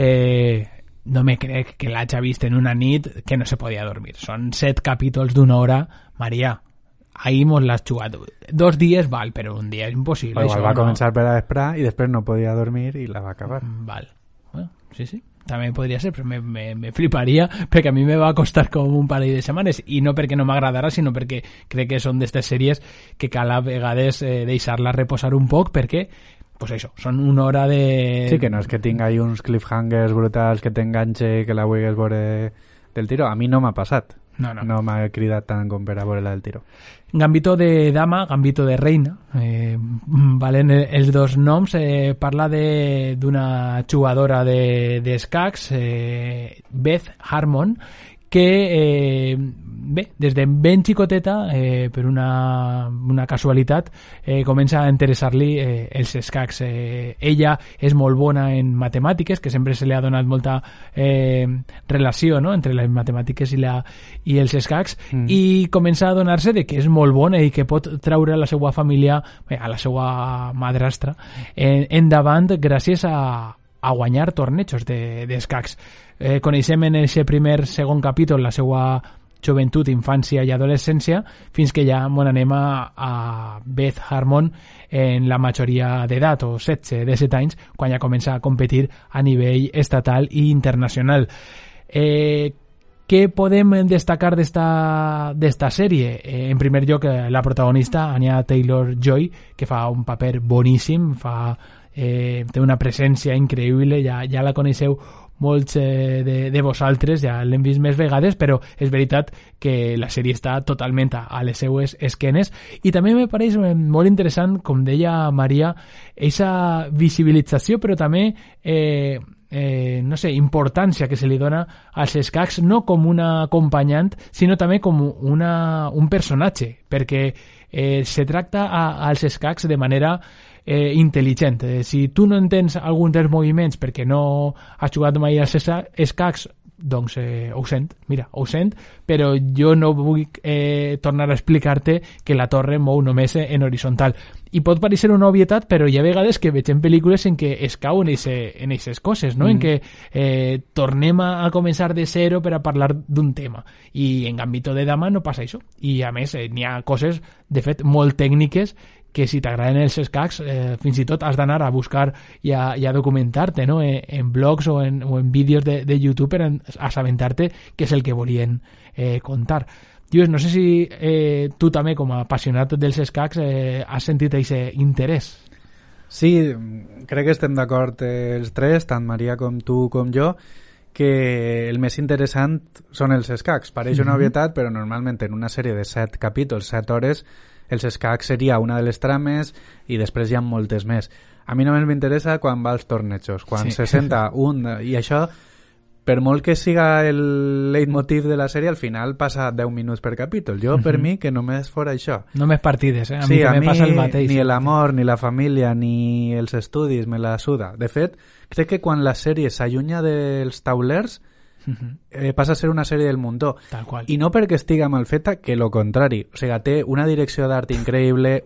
No me crec que l'haig vist en una nit que no se podia dormir. Són 7 capítols d'1 hora. Maria, ahir mos l'has jugat. 2 dies val, però un dia és impossible. Igual va començar per a vesprar i després no podia dormir i la va acabar. Val. Bueno, sí. També podria ser, però me fliparia, perquè a mi me va costar com un parell de setmanes, i no perquè no m'agradara, sinó perquè crec que són d'estes sèries que cal a vegades deixar-la reposar un poc, perquè pues això, són 1 hora de... Sí, que no és que tinga ahí uns cliffhangers brutals que t'enganxe, que la vulguis veure del tiro. A mi no m'ha passat. No m'ha cridat tant com per a veure la del tiro. Gambito de dama, Gambito de reina, valen els 2 noms. Parla d'una jugadora d'escacs, Beth Harmon, que des de ben xicoteta, per una casualitat, comença a interessar-li els escacs. Ella és molt bona en matemàtiques, que sempre se li ha donat molta relació, no?, entre les matemàtiques i els escacs, i comença a donar-se de que és molt bona i que pot treure a la seva família, a la seva madrastra, endavant gràcies a guanyar tornejos d'escacs. Coneixem en aquest segon capítol la seva joventut, infància i adolescència, fins que ja anem a Beth Harmon en la majoria d'edat, o 17 anys, quan ja comença a competir a nivell estatal i internacional. Què podem destacar d'esta sèrie? En primer lloc, la protagonista, Anya Taylor-Joy, que fa un paper boníssim, té una presència increïble, ja la coneixeu molts de vosaltres, ja l'hem vist més vegades, però és veritat que la sèrie està totalment a les seues esquenes, i també me pareix molt interessant, com deia Maria, aquesta visibilització, però també no sé, importància que se li dona als escacs, no com una acompanyant, sinó també com un personatge, perquè se tracta als escacs de manera intel·ligent. Si tu no entens algun dels moviments perquè no has jugat mai als escacs, doncs ho sent, però jo no vull tornar a explicar-te que la torre mou només en horitzontal. I pot parecer una obvietat, però hi ha vegades que veig en pel·lícules en què es cau en aquestes coses, no? En què tornem a començar de zero per a parlar d'un tema. I en Gambito de dama no passa això. I a més n'hi ha coses, de fet, molt tècniques que si t'agraden els escacs fins i tot has d'anar a buscar i a documentar-te, no?, en blogs o en vídeos de YouTube per assabentar-te què és el que volien contar. Lluís, no sé si tu també, com a apassionat dels escacs, has sentit aquest interès. Sí, crec que estem d'acord els tres, tant Maria com tu com jo, que el més interessant són els escacs. Pareix una obvietat, però normalment en una sèrie de 7 capítols, 7 hores, els escacs seria una de les trames i després hi ha moltes més. A mi només m'interessa quan va als tornejos, quan se senta un... I això, per molt que siga el leitmotiv de la sèrie, al final passa 10 minuts per capítol. Jo, per mi, que només fora això. Només partides, A mi també passa el mateix. Ni l'amor, ni la família, ni els estudis me la suda. De fet, crec que quan la sèrie s'allunya dels taulers, passa a ser una sèrie del muntó. Tal qual. I no perquè estiga mal feta, que lo contrari. O sigui, té una direcció d'art increïble,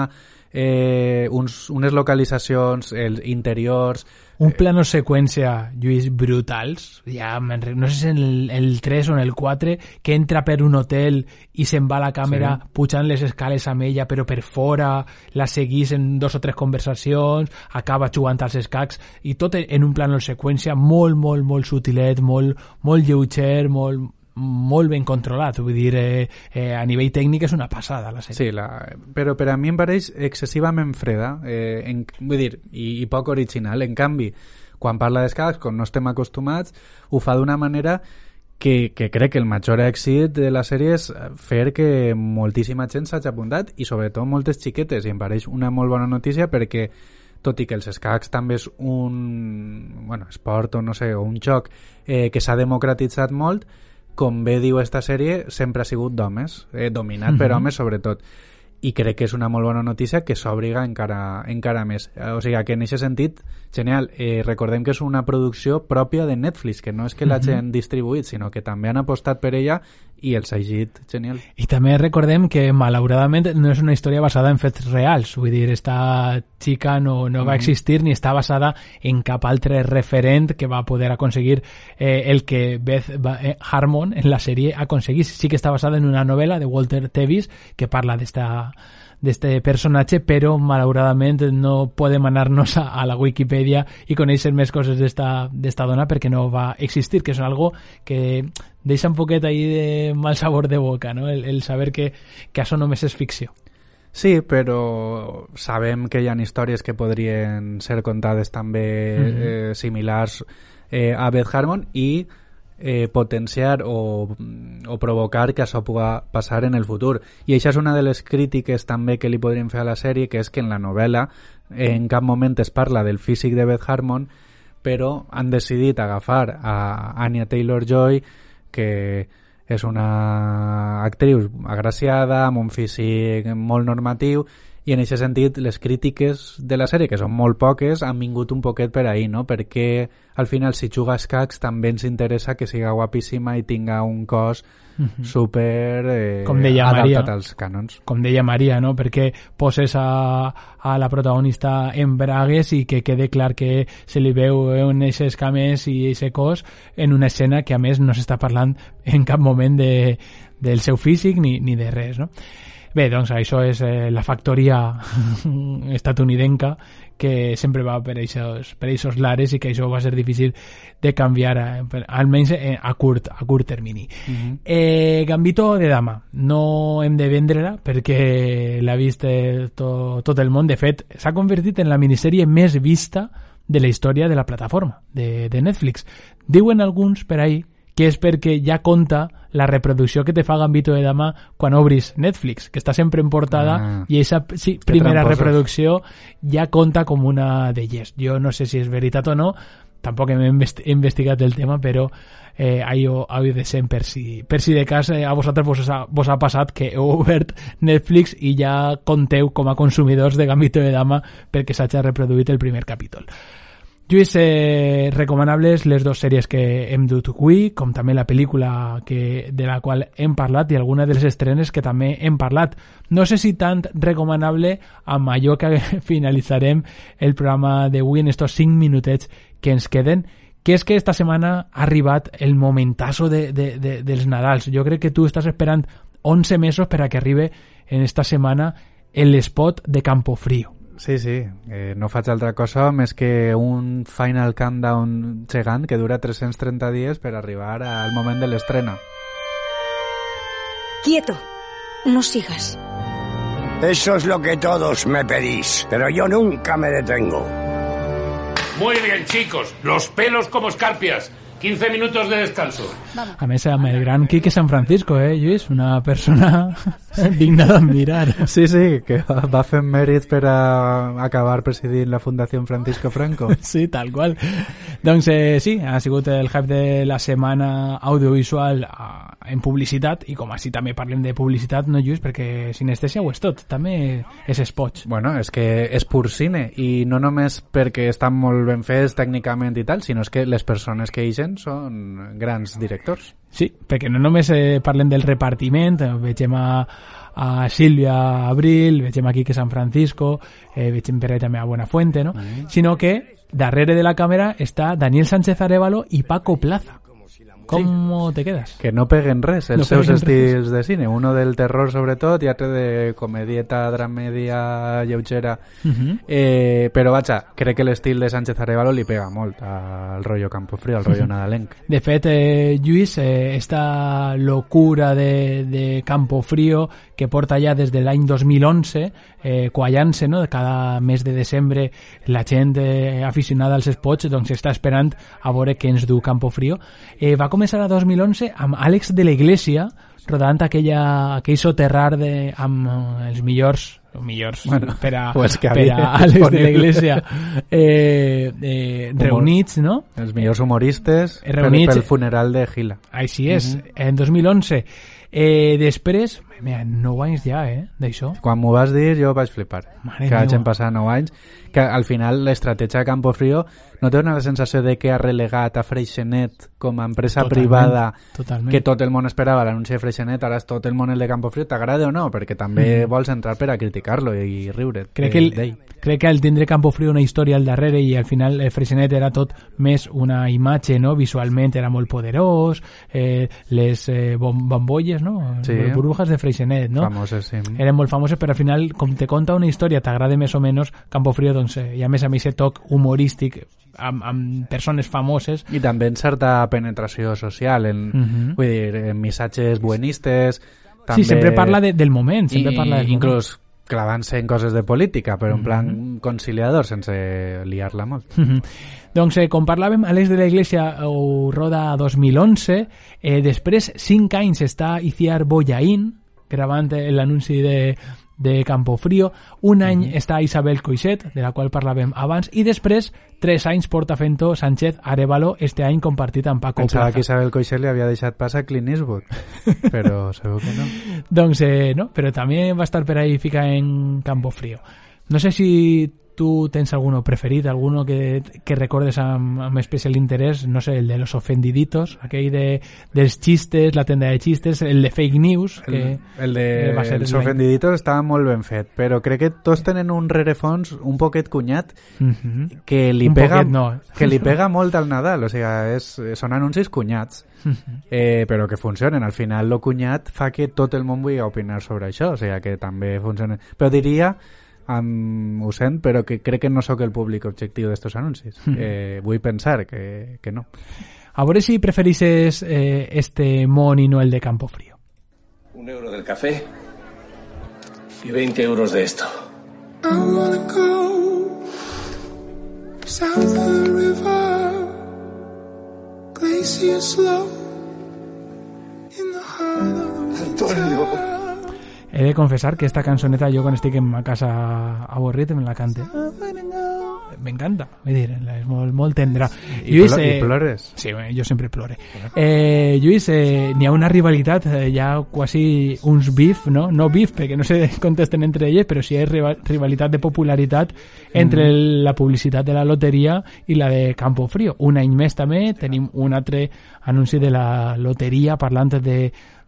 unes localitzacions, els interiors... Un plano seqüència, Lluís, brutals. Ja, no sé si en el 3 o en el 4, que entra per un hotel i se'n va a la càmera pujant les escales amb ella, però per fora, la seguís en 2 o 3 conversacions, acaba jugant als escacs, i tot en un plano seqüència molt, molt, molt sutilet, molt lleuger, molt ben controlat, vull dir, a nivell tècnic és una passada la sèrie. Sí, però per a mi em pareix excessivament freda, vull dir, i poc original. En canvi, quan parla d'escacs, com no estem acostumats, ho fa d'una manera que crec que el major èxit de la sèrie és fer que moltíssima gent s'hagi apuntat, i sobretot moltes xiquetes, i em pareix una molt bona notícia, perquè tot i que els escacs també és un esport o no sé, o un joc que s'ha democratitzat molt, com bé diu esta sèrie, sempre ha sigut d'homes, dominat per homes sobretot, i crec que és una molt bona notícia que s'obriga encara més. O sigui, que en aquest sentit, genial. Recordem que és una producció pròpia de Netflix, que no és que l'hagin distribuït, sinó que també han apostat per ella i el segit genial. I també recordem que malauradament no és una història basada en fets reals, vull dir, esta xica no va existir ni està basada en cap altre referent que va poder aconseguir el que Beth Harmon en la sèrie aconseguís. Sí que està basada en una novel·la de Walter Tevis que parla d'este personatge, però malauradament no podem anar-nos a la Wikipedia i conèixer més coses d'esta dona perquè no va existir, que és algo que deixa un poquet ahí de mal sabor de boca, no? El saber que això només és ficció. Sí, però sabem que hi ha històries que podrien ser contades també similars a Beth Harmon i potenciar o provocar que això pugui passar en el futur. I això és una de les crítiques també que li podríem fer a la sèrie, que és que en la novel·la en cap moment es parla del físic de Beth Harmon, però han decidit agafar a Anya Taylor-Joy, que és una actriu agraciada, amb un físic molt normatiu, i en aquest sentit les crítiques de la sèrie, que són molt poques, han vingut un poquet per ahí, no? Perquè al final si juga a escacs també ens interessa que siga guapíssima i tinga un cos super adaptat als cànons. Com deia Maria, no? Perquè poses a la protagonista en bragues i que quede clar que se li veu en eixes cames i eixe cos en una escena que a més no s'està parlant en cap moment del seu físic ni de res, no? Bé, doncs això és la factoria estatunidenca que sempre va per eixos lares i que això va ser difícil de canviar, almenys a curt termini. Gambito de Dama. No hem de vendre-la perquè l'ha vist tot el món. De fet, s'ha convertit en la minissèrie més vista de la història de la plataforma, de Netflix. Diuen alguns per ahí que és perquè ja compta la reproducció que te fa Gambito de Dama quan obris Netflix, que està sempre en portada i aquesta primera reproducció ja compta com una d'elles. Jo no sé si és veritat o no, tampoc hem investigat el tema, però heu de ser per si de cas a vosaltres vos ha passat que heu obert Netflix i ja compteu com a consumidors de Gambito de Dama perquè s'hagi reproduït el primer capítol. Lluís, recomanables les dues sèries que hem dut avui, com també la pel·lícula de la qual hem parlat i alguna de les estrenes que també hem parlat. No sé si tant recomanable amb allò que finalitzarem el programa d'avui en estos 5 minutets que ens queden, que és que esta setmana ha arribat el momentazo dels Nadals. Jo crec que tu estàs esperant 11 mesos per a que arribi en esta setmana l'espot de Campofrío. Sí, no faig altra cosa més que un final countdown gegant que dura 330 dies per arribar al moment de l'estrena. Quieto, no sigas. Eso es lo que todos me pedís, pero yo nunca me detengo. Muy bien, chicos, los pelos como escarpias. 15 minutos de descanso. A més, amb el gran Quique San Francisco, Lluís? Una persona digna d'admirar. Sí, que va fent mèrit per a acabar presidint la Fundació Francisco Franco. Sí, tal qual. Doncs sí, ha sigut el hype de la setmana audiovisual en publicitat, i com així també parlem de publicitat, no, Lluís? Perquè Sinestèsia ho és tot, també és spots. Bueno, és que és pur cine, i no només perquè estan molt ben fets tècnicament i tal, sinó és que les persones que hi són grans directors. Sí, perquè no només parlem del repartiment, vegem a Sílvia Abril, vegem a Quique San Francisco, vegem per ahí també a Buenafuente, no? Sinó que darrere de la càmera està Daniel Sánchez Arévalo i Paco Plaza. ¿Cómo te quedas? Que no peguen res els seus estils de cine. Uno del terror sobretot i altre de comedieta, dramèdia lleugera. Però vaja, crec que l'estil de Sánchez Arévalo li pega molt al rotllo Campofrío, al rotllo nadalenc. De fet, Lluís, esta locura de Campofrío que porta ja des de l'any 2011 quallant-se, no? Cada mes de desembre la gent aficionada als spots doncs està esperant a veure què ens du Campofrío. Va començar a 2011 amb Àlex de la Iglesia rodant aquell soterrar amb els millors bueno, per a Àlex de la Iglesia reunits, no? Els millors humoristes reunits pel funeral de Gila. Així és, en 2011. Després, mira, 9 anys ja, d'això. Quan m'ho vas dir jo vaig flipar. Mare que meva. hagin passat 9 anys, que al final l'estratègia de Campofrío no té una sensació de que ha relegat a Freixenet com a empresa privada que tot el món esperava l'anunci de Freixenet, ara és tot el món el de Campofrío, t'agrada o no? Perquè també vols entrar per a criticar-lo i riure d'ell. Crec que el tindre Campofrío una història al darrere i al final Freixenet era tot més una imatge, no? Visualment era molt poderós, les bombolles, no? Sí. Burbujas de Freixenet, no? Famoses, sí. Eren molt famoses, però al final, com te conta una història, t'agrada més o menys Campofrío, doncs, i a més aquest toc humorístic amb persones famoses. I també en certa penetració social, vull dir, en missatges buenistes. També... Sí, sempre parla del moment, inclús clavant-se en coses de política, però en plan conciliador, sense liar-la molt. Doncs, com parlàvem, Àlex de la Iglesia ho roda 2011, després 5 anys està Iciar Bollaín gravant l'anunci de Campofrío, un any està Isabel Coixet, de la qual parlàvem abans, i després 3 anys porta fent-ho Sánchez Arévalo, este any compartit amb Paco Pensava Plaza. que Isabel Coixet li havia deixat pas a Clint Eastwood, però sabeu que no. Doncs no, però també va estar per ahí ficar en Campofrío. No sé si tu tens alguno preferit, alguno que recordes amb especial interès, no sé, el de los ofendiditos, aquell dels xistes, la tenda de xistes, el de fake news, que el de els ofendiditos estava molt ben fet, però crec que tots tenen un rerefons un poquet cunyat que li pega molt al Nadal, o sigui, són anuncis cunyats, però que funcionen. Al final, lo cunyat fa que tot el món vulgui opinar sobre això, o sigui, que també funcionen. Però diria, ho sent, però que crec que no sóc el públic objectiu d'estos anuncis. Vull pensar que no. A veure si preferixes este món i no el de Campofrío. €1 del café y 20 euros de esto. I wanna go south of the river, glacier slow in the heart of the winter. He de confessar que esta cançoneta jo quan estic en ma casa avorrit me la cante. M'encanta, vull dir, és molt tendra. I plores? Sí, jo sempre plore. Lluís, n'hi ha una rivalitat, hi ha quasi uns beef, no? No beef, perquè no se contesten entre elles, però sí hi ha rivalitat de popularitat entre la publicitat de la loteria i la de Campofrío. Un any més també tenim un altre anunci de la loteria parlant de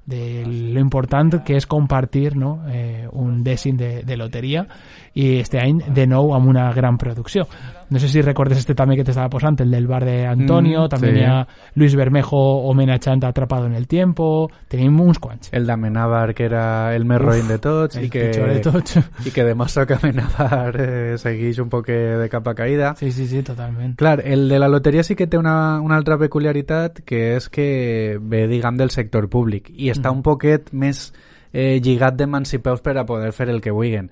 lo important que és compartir, no? Un dècim de loteria, i este any de nou amb una gran producció. No sé si recordes este també que t'estava posant, el del bar de Antonio, també hi ha Luis Bermejo homenatjant a Atrapado en el Tiempo, tenim uns quants. El d'Amenábar, que era el més roïn de tots, i que demostra que Amenábar segueix un poc de capa caïda. Sí, totalment. Clar, el de la loteria sí que té una altra peculiaritat, que és que ve, diguem, del sector públic, i està un poquet més lligat de mans i peus per a poder fer el que vulguin.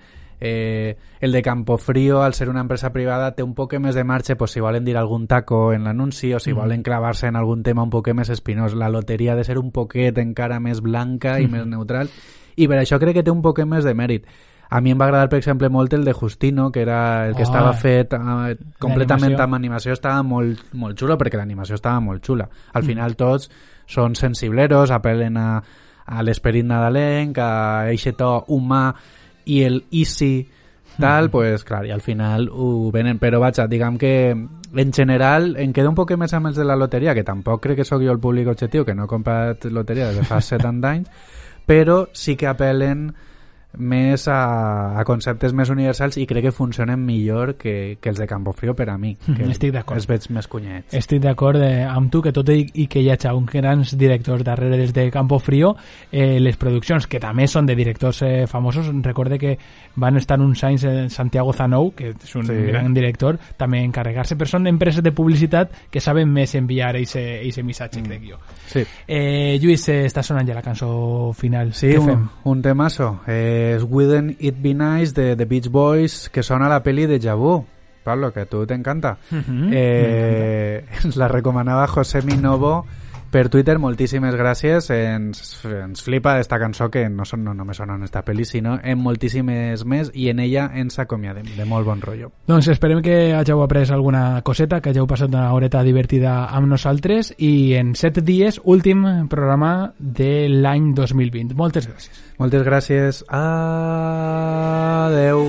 El de Campofrío, al ser una empresa privada, té un poc més de marge, pues, si volen dir algun taco en l'anunci o si volen clavar-se en algun tema un poc més espinós. La loteria ha de ser un poquet encara més blanca i més neutral, i per això crec que té un poc més de mèrit. A mi em va agradar, per exemple, molt el de Justino, que era el que estava fet completament amb animació. Estava molt xulo, perquè l'animació estava molt xula. Al final tots són sensibleros, apel·len a l'esperit nadalenc, a eixe to humà i el easy tal, pues clar, i al final ho venen, però vaja, diguem que en general em quedo un poc més amb els de la loteria, que tampoc crec que sóc jo el públic objectiu, que no he comprat loteria des de fa 70 anys, però sí que apel·len més a conceptes més universals i crec que funcionen millor que els de Campofrío per a mi, que estic d'acord. Els veig més cunyets. Estic d'acord amb tu, que tot i que hi ha uns grans directors darrere des de Campofrío, les produccions, que també són de directors famosos, recorde que van estar uns anys en Santiago Zanou, que és un gran director, també encarregar-se, però són empreses de publicitat que saben més enviar eixe missatge, crec jo. Sí. Lluís, està sonant ja la cançó final. Sí, què fem? Un temazo. És Wouldn't It Be Nice de The Beach Boys, que sona a la peli de Vu. Pablo, que a tu t'encanta. La recomanava José Minovo per Twitter, moltíssimes gràcies. Ens flipa esta cançó, que no només sona en esta pel·li, sinó en moltíssimes més, i en ella ens acomiadem de molt bon rotllo. Doncs esperem que hàgiu après alguna coseta, que hàgiu passat una horeta divertida amb nosaltres, i en 7 dies, últim programa de l'any 2020. Moltes gràcies. Moltes gràcies. Adeu.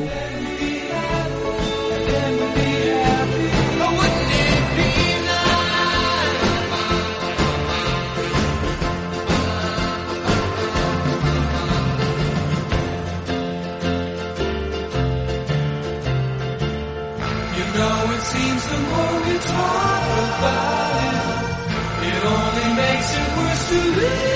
Seems the more we talk about it, it only makes it worse to live.